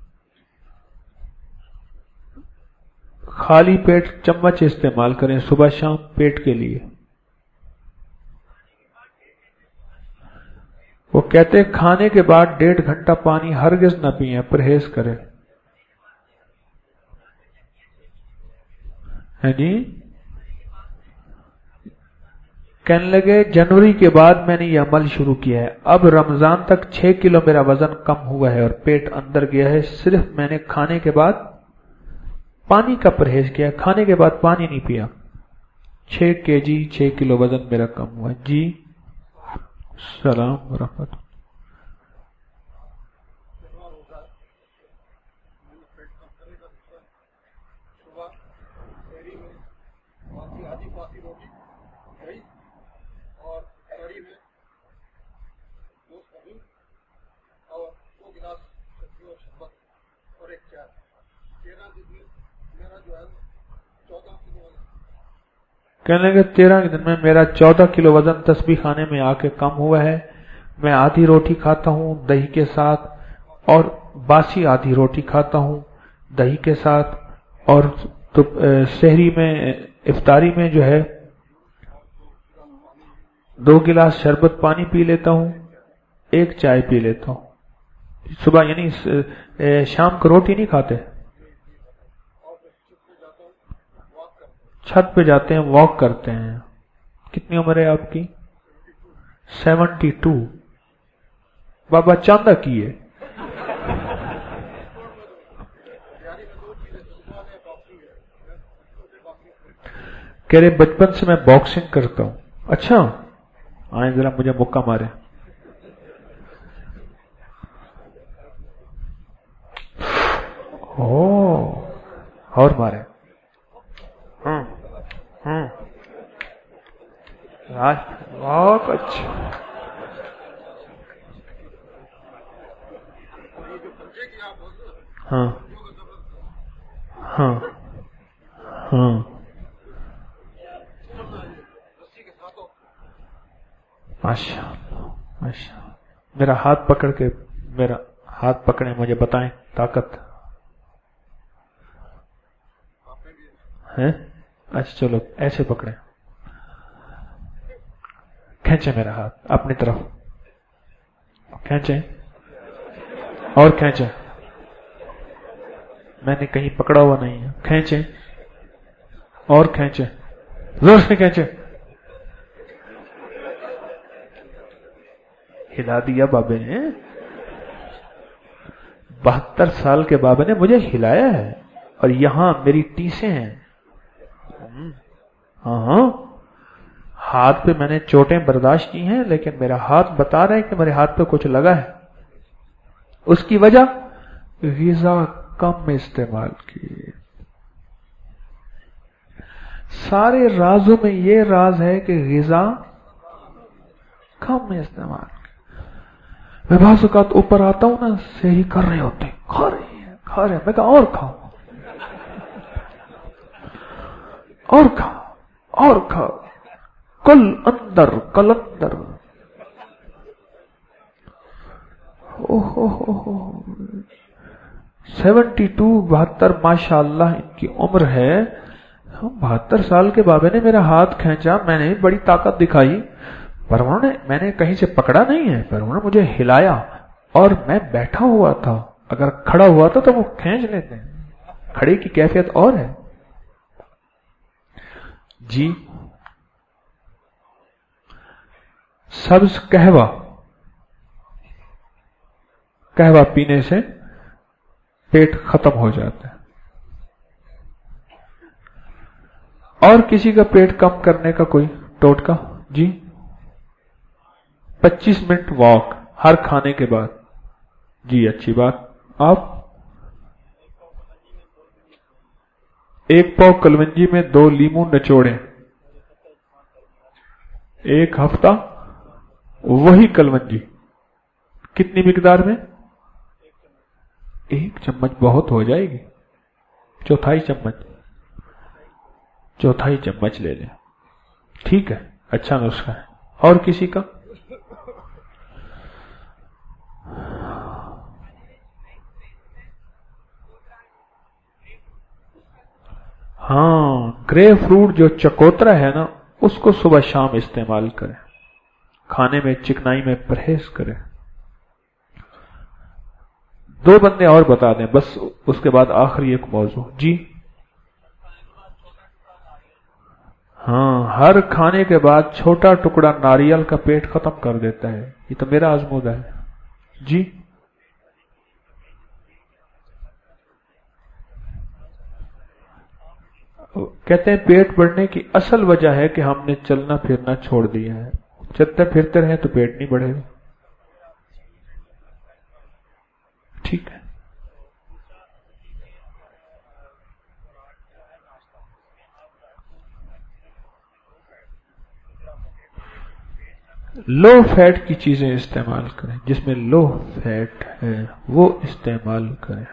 خالی پیٹ چمچ استعمال کریں صبح شام پیٹ کے لیے، وہ کہتے ہیں کھانے کے بعد 1.5 گھنٹہ پانی ہرگز نہ پئیں، پرہیز کریں، ہے جی कहने लगे जनवरी के बाद मैंने ये अमल शुरू किया है, अब रमजान तक 6 किलो मेरा वजन कम हुआ है और पेट अंदर गया है। सिर्फ मैंने खाने के बाद पानी का परहेज किया, खाने के बाद पानी नहीं पिया। 6 केजी 6 किलो वजन मेरा कम हुआ। जी सलाम रहमत। कहने लगे 13 दिन में मेरा 14 किलो वजन तस्बीह खाने में आके कम हुआ है। मैं आधी रोटी खाता हूँ दही के साथ और बासी आधी रोटी खाता हूँ दही के साथ, और तो सहरी में इफ्तारी में जो है 2 गिलास शरबत पानी पी लेता हूँ, 1 चाय पी लेता हूँ। सुबह यानी शाम को रोटी नहीं खाते। छत पे जाते हैं, वॉक करते हैं। कितनी उम्र है आपकी? 72। बाबा चांदा की है। कह रहे बचपन से मैं बॉक्सिंग करता हूं। अच्छा, आए जरा मुझे मुक्का मारे। ओ, और मारे। बहुत अच्छा। हाँ हाँ हाँ, माशा माशा। मेरा हाथ पकड़ के, मेरा हाथ पकड़े, मुझे बताएं ताकत है। अच्छा चलो ऐसे पकड़े, खींचे मेरा हाथ अपनी तरफ, खींचे और खींचे। मैंने कहीं पकड़ा हुआ नहीं है। खींचे और खींचे, जोर से खींचे। हिला दिया बाबे ने। 72 साल के बाबे ने मुझे हिलाया है, और यहां मेरी टीसें हैं। हाँ, हाथ पे मैंने चोटें बर्दाश्त की हैं, लेकिन मेरा हाथ बता रहा है कि मेरे हाथ पे कुछ लगा है। उसकी वजह ग़िज़ा कम इस्तेमाल की। सारे राजों में ये राज है कि ग़िज़ा कम इस्तेमाल की। मैं बाज़ औक़ात ऊपर आता हूं ना, सहरी कर रहे होते, खा रहे हैं। मैं कहा और खाओ और खाओ और खाओ, कल अंदर कलंदर। ओहो 72 माशाअल्लाह इनकी उम्र है। 72 साल के बाबे ने मेरा हाथ खींचा, मैंने बड़ी ताकत दिखाई, पर उन्होंने, मैंने कहीं से पकड़ा नहीं है, पर उन्होंने मुझे हिलाया। और मैं बैठा हुआ था, अगर खड़ा हुआ था तो वो खींच लेते हैं। खड़े की कैफियत और है। जी सब्ज कहवा पीने से पेट खत्म हो जाता है। और किसी का पेट कम करने का कोई टोटका? जी 25 मिनट वॉक हर खाने के बाद। जी अच्छी बात। आप 1 पाव कलवंजी में 2 लीमू निचोड़ें, 1 हफ्ता वही कलवंजी। कितनी मिकदार में? 1 चम्मच बहुत हो जाएगी। चौथाई चम्मच ले लें। ठीक है, अच्छा नुस्खा है। और किसी का? हाँ, ग्रे फ्रूट जो चकोतरा है ना, उसको सुबह शाम इस्तेमाल करें। खाने में चिकनाई में परहेज करें। 2 बंदे और बता दें बस, उसके बाद आखिरी एक मौजू। जी ہاں، ہر کھانے کے بعد چھوٹا ٹکڑا ناریل کا پیٹ ختم کر دیتا ہے. یہ تو میرا آزمودہ ہے. جی کہتے ہیں پیٹ بڑھنے کی اصل وجہ ہے کہ ہم نے چلنا پھرنا چھوڑ دیا ہے. چلتے پھرتے رہیں تو پیٹ نہیں بڑھے گا. ٹھیک ہے. لو فیٹ کی چیزیں استعمال کریں، جس میں لو فیٹ ہے وہ استعمال کریں.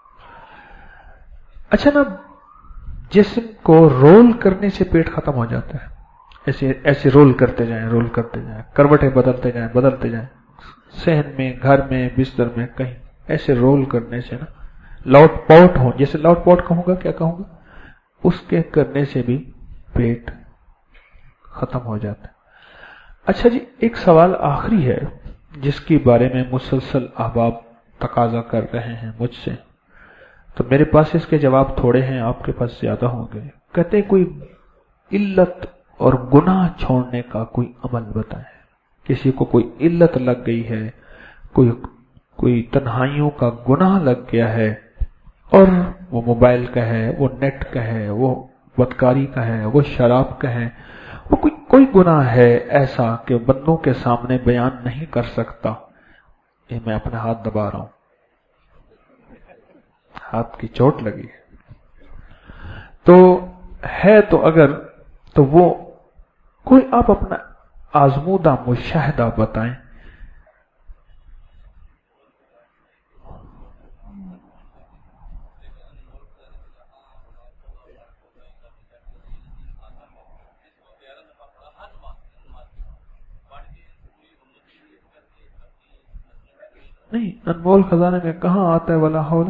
اچھا نا، جسم کو رول کرنے سے پیٹ ختم ہو جاتا ہے. ایسے رول کرتے جائیں، کروٹیں بدلتے جائیں، صحن میں، گھر میں، بستر میں، کہیں ایسے رول کرنے سے نا، لاٹ پاٹ ہو، جیسے لاٹ پاٹ کہوں گا، کیا کہوں گا، اس کے کرنے سے بھی پیٹ ختم ہو جاتا ہے. اچھا جی، ایک سوال آخری ہے جس کے بارے میں مسلسل احباب تقاضا کر رہے ہیں مجھ سے، تو میرے پاس اس کے جواب تھوڑے ہیں، آپ کے پاس زیادہ ہوں گے. کہتے ہیں کوئی علت اور گناہ چھوڑنے کا کوئی عمل بتائیں. کسی کو کوئی علت لگ گئی ہے، کوئی تنہائیوں کا گناہ لگ گیا ہے، اور وہ موبائل کا ہے، وہ نیٹ کا ہے، وہ بدکاری کا ہے، وہ شراب کا ہے، وہ کوئی گناہ ہے ایسا کہ بندوں کے سامنے بیان نہیں کر سکتا. یہ میں اپنا ہاتھ دبا رہا ہوں، ہاتھ کی چوٹ لگی تو ہے، تو اگر تو وہ کوئی آپ اپنا آزمودہ مشاہدہ بتائیں. نہیں، انمول خزانے میں کہاں آتا ہے ولا حول.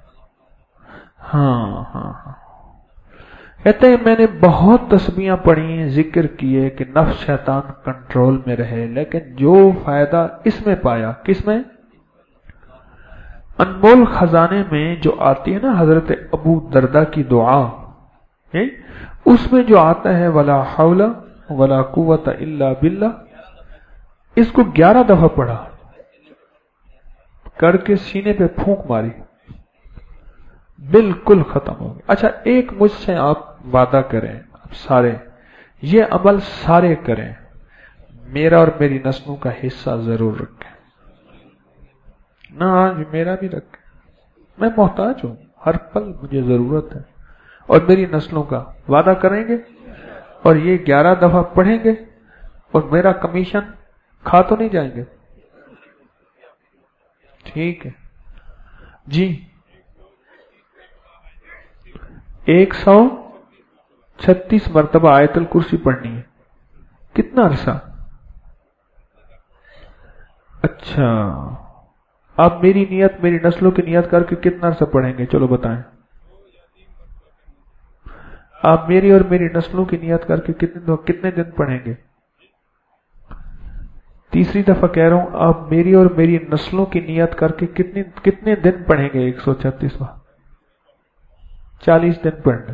ہاں کہتے ہیں میں نے بہت تسبیحاں پڑھی، ذکر کیے کہ نفس شیطان کنٹرول میں رہے، لیکن جو فائدہ اس میں پایا، کس میں؟ انمول خزانے میں جو آتی ہے نا حضرت ابو دردہ کی دعا، اس میں جو آتا ہے ولا حول ولا قوت الا باللہ، اس کو 11 دفعہ پڑھا کر کے سینے پہ پھونک ماری، بالکل ختم ہو گیا. اچھا ایک مجھ سے آپ وعدہ کریں، آپ سارے یہ عمل سارے کریں، میرا اور میری نسلوں کا حصہ ضرور رکھیں. نہ آج میرا بھی رکھیں، میں محتاج ہوں، ہر پل مجھے ضرورت ہے، اور میری نسلوں کا وعدہ کریں گے، اور یہ 11 دفعہ پڑھیں گے، اور میرا کمیشن کھا تو نہیں جائیں گے. ٹھیک ہے جی. 136 مرتبہ آیت الکرسی پڑھنی ہے. کتنا عرصہ؟ اچھا، آپ میری نیت، میری نسلوں کی نیت کر کے کتنا عرصہ پڑھیں گے؟ چلو بتائیں. آپ میری اور میری نسلوں کی نیت کر کے کتنے دن پڑھیں گے؟ تیسری دفعہ کہہ رہا ہوں، آپ میری اور میری نسلوں کی نیت کر کے کتنے دن پڑھیں گے؟ 136 بار 40 دن پڑھنا،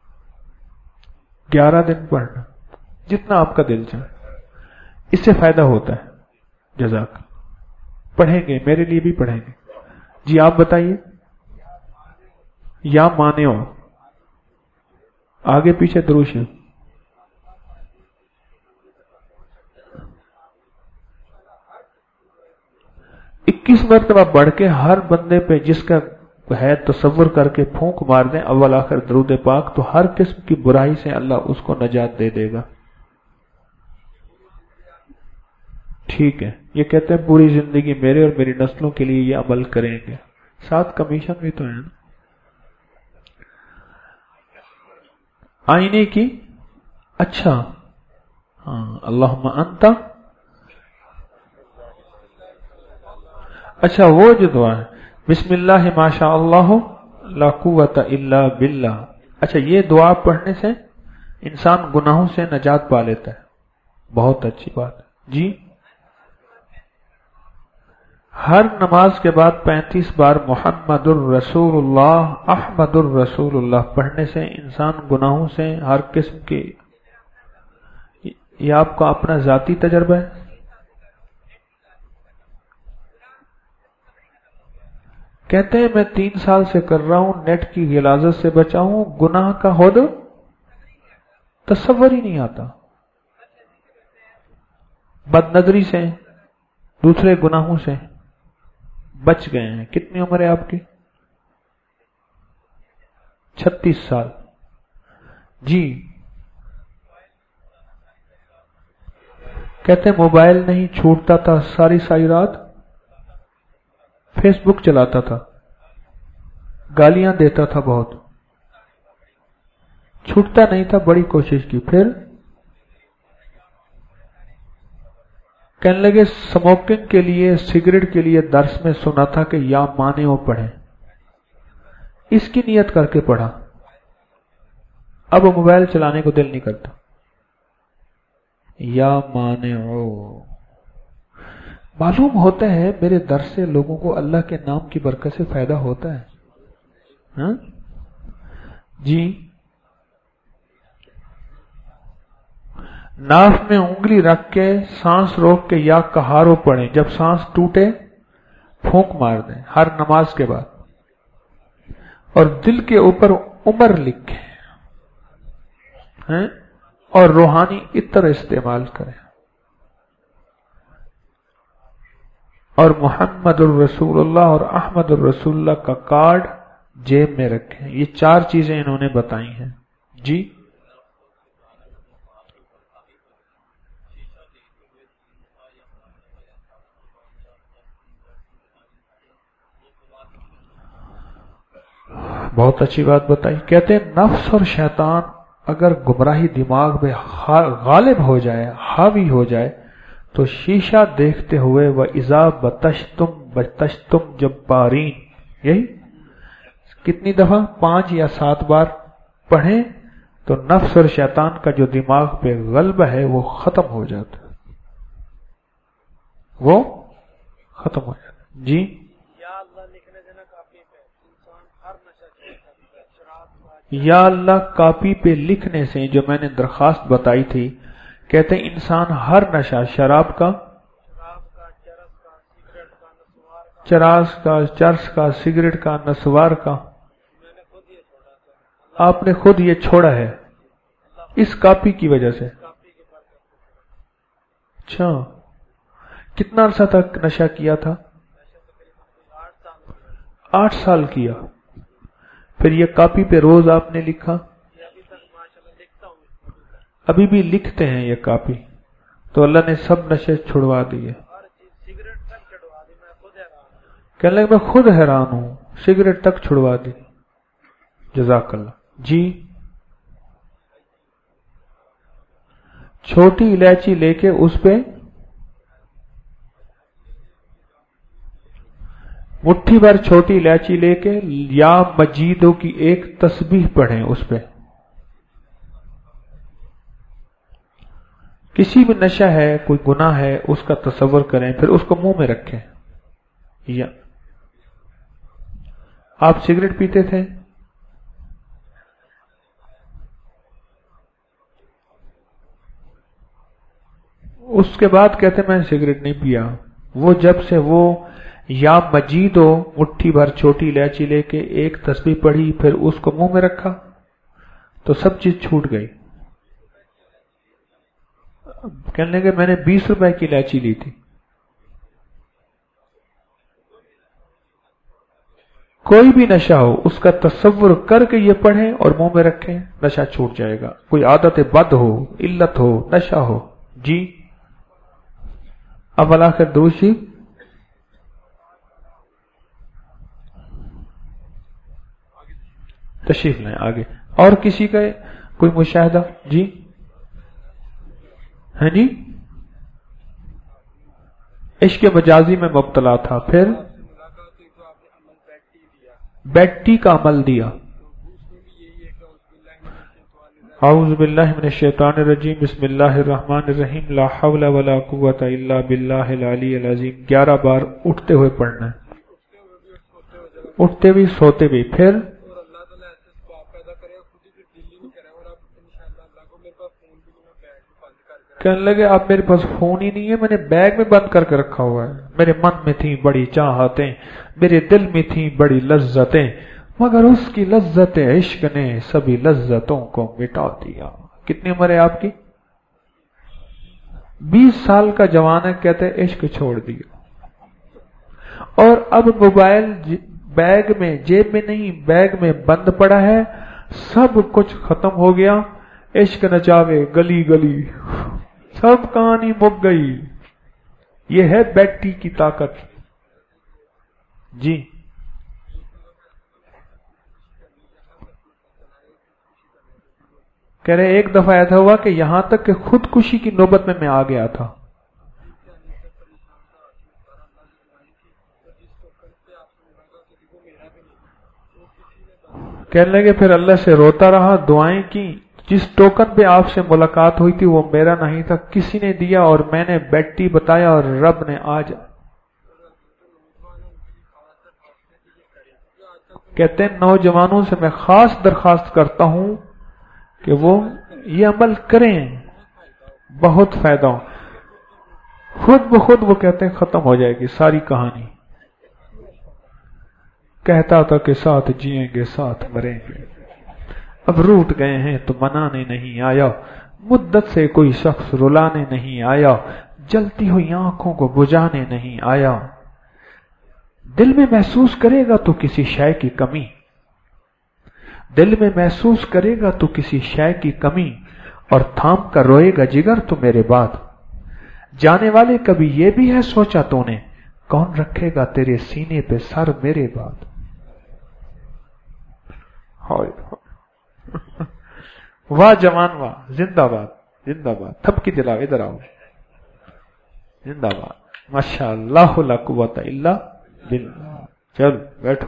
11 دن پڑھنا، جتنا آپ کا دل چاہے. اس سے فائدہ ہوتا ہے. جزاک. پڑھیں گے، میرے لیے بھی پڑھیں گے. جی آپ بتائیے. یا مانے ہو آگے پیچھے دروش ہے. اکیس مرتبہ بڑھ کے ہر بندے پہ جس کا ہے تصور کر کے پھونک مار دیں اول آخر درود پاک، تو ہر قسم کی برائی سے اللہ اس کو نجات دے دے گا. ٹھیک ہے. یہ کہتے ہیں پوری زندگی میرے اور میری نسلوں کے لیے یہ عمل کریں گے، ساتھ کمیشن بھی تو ہے نا. آئینے کی. اچھا ہاں، اللہم انت. اچھا وہ جو دعا ہے بسم اللہ ما شاء اللہ لا قوت الا باللہ، اچھا یہ دعا پڑھنے سے انسان گناہوں سے نجات پا لیتا ہے. بہت اچھی بات ہے جی. ہر نماز کے بعد 35 بار محمد الرسول اللہ احمد الرسول اللہ پڑھنے سے انسان گناہوں سے، ہر قسم کی یہ آپ کا اپنا ذاتی تجربہ ہے؟ کہتے ہیں میں 3 سال سے کر رہا ہوں، نیٹ کی غلاظت سے بچا ہوں، گناہ کا حد تصور ہی نہیں آتا، بد نظری سے دوسرے گناہوں سے بچ گئے ہیں۔ کتنی عمر ہے آپ کی؟ 36 سال۔ جی کہتے ہیں موبائل نہیں چھوٹتا تھا، ساری ساری رات فیس بک چلاتا تھا، گالیاں دیتا تھا، بہت چھوٹتا نہیں تھا، بڑی کوشش کی، پھر کہنے لگے سموکنگ کے لیے، سگریٹ کے لیے درس میں سنا تھا کہ یا مانے وہ پڑھیں، اس کی نیت کر کے پڑھا، اب موبائل چلانے کو دل نہیں کرتا۔ یا مانے ہو، معلوم ہوتا ہے میرے درس سے لوگوں کو اللہ کے نام کی برکت سے فائدہ ہوتا ہے۔ ہاں جی، ناف میں انگلی رکھ کے سانس روک کے یا کہارو پڑھیں، جب سانس ٹوٹے پھونک مار دیں ہر نماز کے بعد، اور دل کے اوپر عمر لکھیں اور روحانی عطر استعمال کریں، اور محمد الرسول اللہ اور احمد الرسول اللہ کا کارڈ جیب میں رکھیں۔ یہ 4 چیزیں انہوں نے بتائی ہیں۔ جی بہت اچھی بات بتائی۔ کہتے ہیں نفس اور شیطان اگر گمراہی دماغ میں غالب ہو جائے، حاوی ہو جائے، تو شیشہ دیکھتے ہوئے وَإِذَا بَطَشْتُمْ جَبَّارِينَ، یہی کتنی دفعہ 5 یا 7 بار پڑھیں تو نفس اور شیطان کا جو دماغ پہ غلبہ ہے وہ ختم ہو جاتا ہے، وہ ختم ہو جاتا ہے۔ جی یا اللہ کاپی پہ لکھنے سے، جو میں نے درخواست بتائی تھی، کہتے ہیں انسان ہر نشہ، شراب کا، چراغ کا، چرس کا، سگریٹ کا، نسوار کا، آپ نے خود یہ چھوڑا ہے اس کاپی کی وجہ سے۔ اچھا، کتنا عرصہ تک نشہ کیا تھا؟ 8 سال کیا، پھر یہ کاپی پہ روز آپ نے لکھا؟ ابھی بھی لکھتے ہیں یہ کاپی؟ تو اللہ نے سب نشے چھڑوا دیے۔ کہنے لگے میں خود حیران ہوں، سگریٹ تک چھڑوا دی، جزاک اللہ۔ جی چھوٹی الائچی لے کے اس پہ مٹھی بھر چھوٹی الائچی لے کے یا مجیدوں کی ایک تسبیح پڑھیں، اس پہ کسی بھی نشہ ہے، کوئی گناہ ہے، اس کا تصور کریں، پھر اس کو منہ میں رکھیں۔ یا آپ سگریٹ پیتے تھے؟ اس کے بعد کہتے میں نے سگریٹ نہیں پیا۔ وہ جب سے وہ یا مجید ہو، مٹھی بھر چھوٹی الائچی لے کے ایک تسبیح پڑھی، پھر اس کو منہ میں رکھا تو سب چیز چھوٹ گئی۔ کہنے لگے میں نے 20 روپے کی الائچی لی تھی۔ کوئی بھی نشہ ہو اس کا تصور کر کے یہ پڑھیں اور منہ میں رکھیں، نشہ چھوٹ جائے گا۔ کوئی عادت بد ہو، علت ہو، نشہ ہو۔ جی اب آخر دوسری تشریف لائیں آگے۔ اور کسی کا کوئی مشاہدہ؟ جی ہے جی، عشق مجازی میں مبتلا تھا، پھر بیٹی کا عمل دیا۔ اعوذ باللہ من الشیطان الرجیم، بسم اللہ الرحمن الرحیم، لا حول ولا قوت الا باللہ العلی العظیم، 11 بار اٹھتے ہوئے پڑھنا ہے، اٹھتے بھی سوتے بھی۔ پھر कहने लगे अब मेरे पास फोन ही नहीं है, मैंने बैग में बंद करके रखा हुआ है। मेरे मन में थी बड़ी चाहतें, मेरे दिल में थी बड़ी लज्जतें, मगर उसकी लज्जत इश्क ने सभी लज्जतों को मिटा दिया। कितनी उम्र है आपकी? 20 साल का जवान है, कहते हैं इश्क छोड़ दिया। और अब मोबाइल बैग में, जेब में नहीं, बैग में बंद पड़ा है, सब कुछ खत्म हो गया। इश्क नचावे गली गली, सब कहानी मुक गई। ये है बैटरी की ताकत जी। कह रहे एक दफा ऐसा हुआ कि यहां तक कि खुदकुशी की नौबत में मैं आ गया था। कहने लगे फिर अल्लाह से रोता रहा, दुआएं की, जिस टोकन पे आपसे मुलाकात हुई थी वो मेरा नहीं था, किसी ने दिया और मैंने बैटरी बताया और रब ने आज। कहते हैं नौजवानों से मैं खास दरखास्त करता हूं कि वो ये अमल करें, बहुत फायदा हो। खुद ब खुद वो कहते हैं खत्म हो जाएगी सारी कहानी। कहता था कि साथ जिएंगे साथ मरेंगे, अब रूठ गए हैं तो मनाने नहीं आया, मुद्दत से कोई शख्स रुलाने नहीं आया, जलती हुई आंखों को बुझाने नहीं आया। दिल में महसूस करेगा तो किसी शय की कमी, दिल में महसूस करेगा तो किसी शय की कमी, और थाम कर रोएगा जिगर तो मेरे बाद। जाने वाले कभी ये भी है सोचा तूने, कौन रखेगा तेरे सीने पे सर मेरे बाद। वाह जवान वाह, जिंदाबाद जिंदाबाद, थपकी दिलाओ, इधर आओ, जिंदाबाद, माशाअल्लाह ला कुव्वता इल्ला बिल्लाह। चलो बैठो।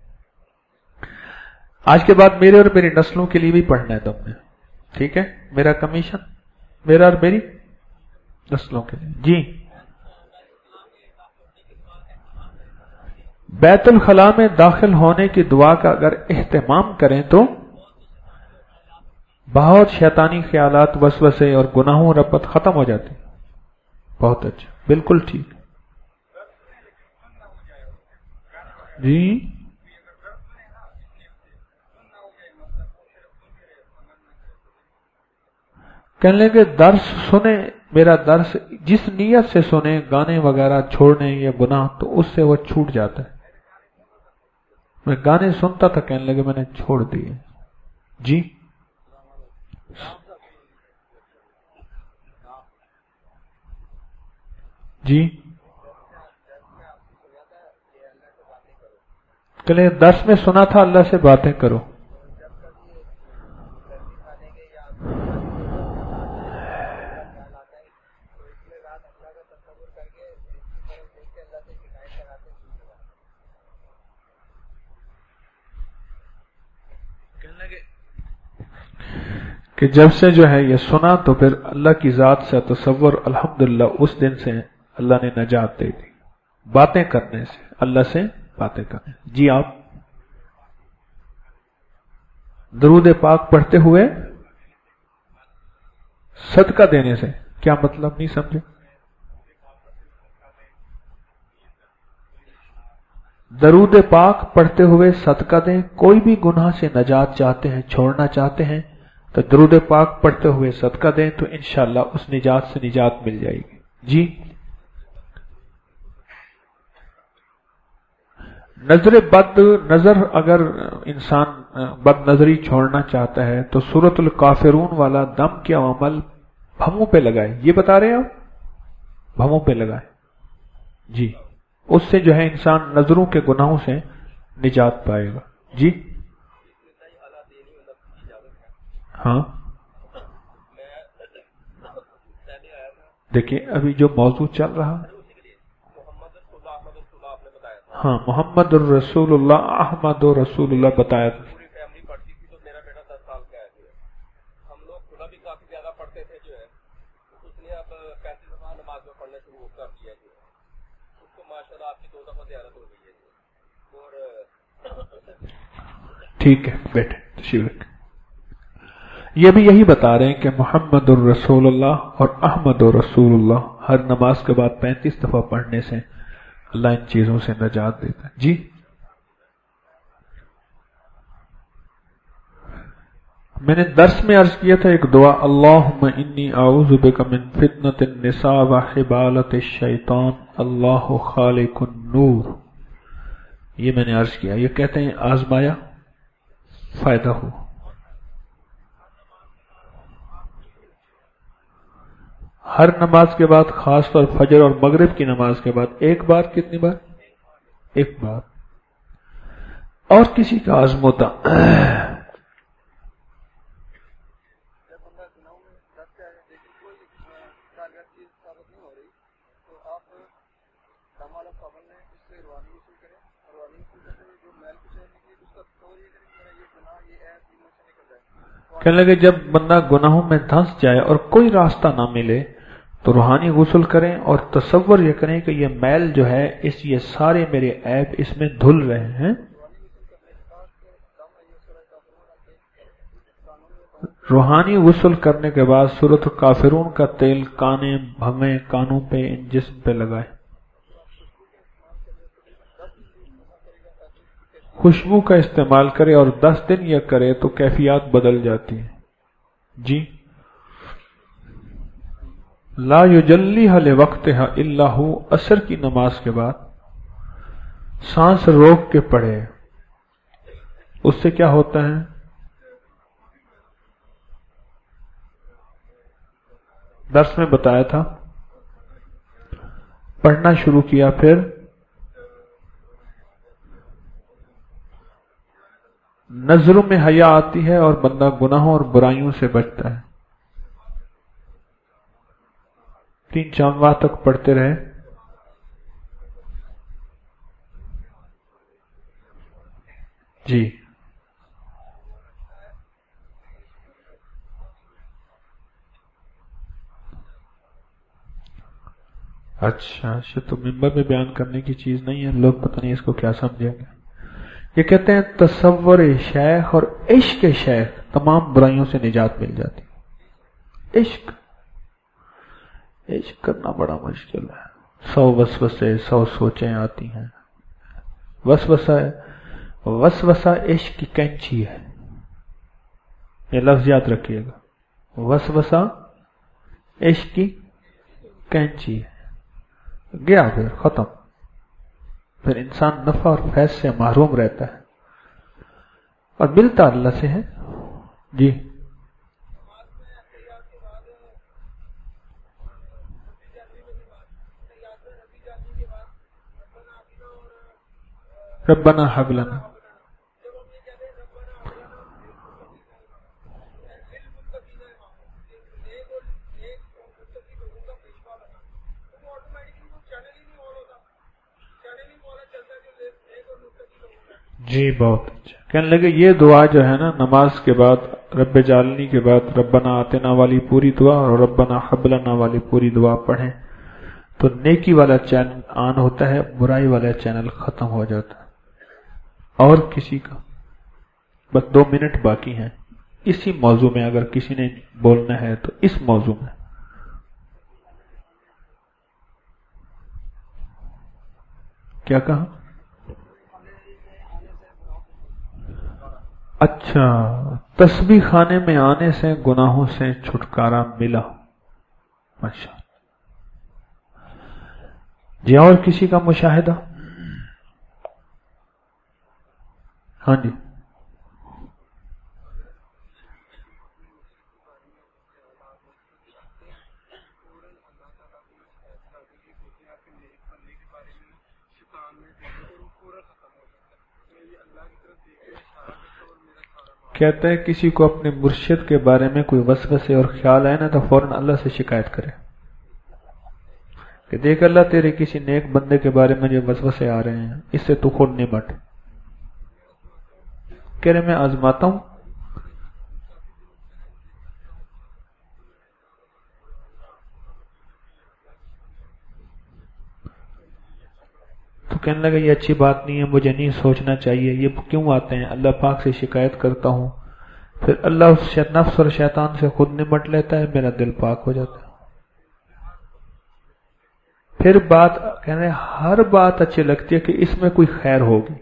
आज के बाद मेरे और मेरी नस्लों के लिए भी पढ़ना है तुमने, ठीक है? मेरा कमीशन मेरा और मेरी नस्लों के लिए जी। बैतुल खला में दाखिल होने की दुआ का अगर एहतमाम करें तो बहुत शैतानी ख्यालात, वसवसे और गुनाहों रपत खत्म हो जाती। बहुत अच्छा, बिल्कुल ठीक जी। कहने लगे दर्श सुने, मेरा दर्स जिस नीयत से सुने, गाने वगैरह छोड़ने ये गुनाह, तो उससे वो छूट जाता है। मैं गाने सुनता था, कहने लगे मैंने छोड़ दिए जी। जी कहले दर्स में सुना था अल्लाह से बातें करो। कि जब से जो है ये सुना तो फिर अल्लाह की जात से तसव्वुर, अल्हम्दुलिल्लाह उस दिन से अल्लाह ने नजात दे दी, बातें करने से, अल्लाह से बातें करने। जी आप दरूद पाक पढ़ते हुए सदका देने से क्या मतलब, नहीं समझे? दरूद पाक पढ़ते हुए सदका दें। कोई भी गुनाह से नजात चाहते हैं, छोड़ना चाहते हैं, तो दरूद पाक पढ़ते हुए सदका दें, तो इंशाअल्लाह उस निजात से निजात मिल जाएगी जी। नजर बद नजर, अगर इंसान बद नजरी छोड़ना चाहता है तो सूरतुल काफिरून वाला दम क्या अमल भवों पे लगाए, ये बता रहे हैं आप, भवों पे लगाए जी। उससे जो है इंसान नजरों के गुनाहों से निजात पाएगा जी। हाँ देखिए अभी जो मौजूद चल रहा है, हाँ मोहम्मद रसूलुल्लाह अहमद रसूलुल्लाह बताया था। ठीक है बेटे, तशरीफ रखें। یہ بھی یہی بتا رہے ہیں کہ محمد الرسول اللہ اور احمد الرسول اللہ ہر نماز کے بعد 35 دفعہ پڑھنے سے اللہ ان چیزوں سے نجات دیتا ہے. جی میں نے درس میں عرض کیا تھا ایک دعا، اللہم انی اعوذ بک من فتنة النساء وحبالة الشیطان اللہ خالق النور. یہ میں نے عرض کیا، یہ کہتے ہیں آزمایا فائدہ ہو. ہر نماز کے بعد، خاص طور فجر اور مغرب کی نماز کے بعد ایک بار، کتنی بار؟ ایک بار. اور کسی کا عزم ہوتا کہنے لگے جب بندہ گناہوں میں دھنس جائے اور کوئی راستہ نہ ملے تو روحانی غسل کریں اور تصور یہ کریں کہ یہ میل جو ہے یہ سارے میرے عیب اس میں دھل رہے ہیں. روحانی غسل کرنے کے بعد سورۃ الکافرون کا تیل کانے، بھویں، کانوں پہ، ان جسم پہ لگائے. خوشبو کا استعمال کرے اور 10 دن یہ کرے تو کیفیات بدل جاتی ہیں. جی لا یجلیھا لوقتھا الا ھو، عصر کی نماز کے بعد سانس روک کے پڑھے، اس سے کیا ہوتا ہے؟ درس میں بتایا تھا. پڑھنا شروع کیا، پھر نظروں میں حیا آتی ہے اور بندہ گناہوں اور برائیوں سے بچتا ہے. 3-4 ماہ تک پڑھتے رہے. جی اچھا، تو ممبر میں بیان کرنے کی چیز نہیں ہے، لوگ پتہ نہیں اس کو کیا سمجھیں گے. یہ کہتے ہیں تصور شیخ اور عشق شیخ تمام برائیوں سے نجات مل جاتی. عشق کرنا بڑا مشکل ہے. 100 وسوسے، 100 سوچیں آتی ہیں. وسوسہ عشق کی کینچی ہے، یہ لفظ یاد رکھیے گا. وسوسہ عشق کی کینچی ہے، گیا پھر ختم. پھر انسان نفع اور فیض سے محروم رہتا ہے اور ملتا اللہ سے ہے. جی ربنا حب لنا، جی بہت اچھا. کہنے لگے یہ دعا جو ہے نا نماز کے بعد رب جعلنی کے بعد ربنا آتنا والی پوری دعا اور ربنا حب لنا والی پوری دعا پڑھیں تو نیکی والا چینل آن ہوتا ہے، برائی والا چینل ختم ہو جاتا ہے. اور کسی کا بس 2 منٹ باقی ہیں اسی موضوع میں، اگر کسی نے بولنا ہے تو اس موضوع میں. کیا کہا؟ اچھا، تسبیح خانے میں آنے سے گناہوں سے چھٹکارا ملا. ماشاء. جی اور کسی کا مشاہدہ؟ ہاں جی. کہتا ہے کسی کو اپنے مرشد کے بارے میں کوئی وسوسے اور خیال آئے نا تو فوراً اللہ سے شکایت کرے کہ دیکھ اللہ تیرے کسی نیک بندے کے بارے میں جو وسوسے آ رہے ہیں اس سے تو خود نمٹ. کہہ رہے میں آزماتا ہوں. تو کہنے لگا یہ اچھی بات نہیں ہے، مجھے نہیں سوچنا چاہیے. یہ کیوں آتے ہیں؟ اللہ پاک سے شکایت کرتا ہوں پھر اللہ اس نفس اور شیطان سے خود نمٹ لیتا ہے، میرا دل پاک ہو جاتا ہے. پھر بات کہنے ہر بات اچھی لگتی ہے کہ اس میں کوئی خیر ہوگی،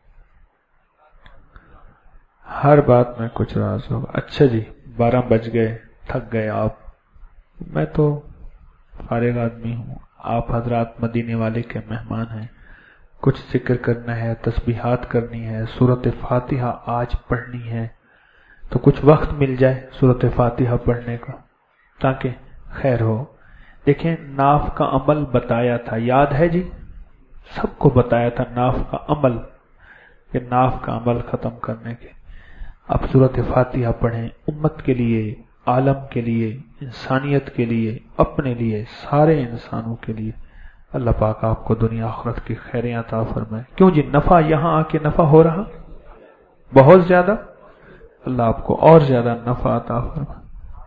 ہر بات میں کچھ راز ہوگا. اچھا جی 12 بج گئے، تھک گئے آپ، میں تو فارغ آدمی ہوں، آپ حضرات مدینے والے کے مہمان ہیں، کچھ ذکر کرنا ہے، تسبیحات کرنی ہے، سورۃ فاتحہ آج پڑھنی ہے، تو کچھ وقت مل جائے سورۃ فاتحہ پڑھنے کا تاکہ خیر ہو. دیکھیں ناف کا عمل بتایا تھا، یاد ہے جی؟ سب کو بتایا تھا ناف کا عمل، کہ ناف کا عمل ختم کرنے کے. اب سورۃ فاتحہ پڑھیں، امت کے لیے، عالم کے لیے، انسانیت کے لیے، اپنے لیے، سارے انسانوں کے لیے. اللہ پاک آپ کو دنیا آخرت کی خیریں عطا فرمائے. کیوں جی نفع یہاں آ کے نفع ہو رہا بہت زیادہ، اللہ آپ کو اور زیادہ نفع عطا فرمائے.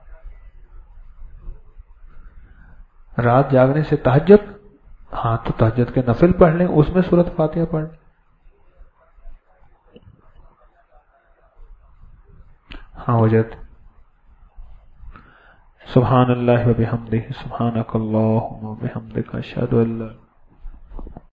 رات جاگنے سے تہجد، ہاں تو تہجد کے نفل پڑھ لیں، اس میں سورۃ فاتحہ پڑھ لیں. ہاں ہو جاتے. سبحان اللہ و بحمدہ، سبحانک اللہم و بحمدک، اشہد ان لا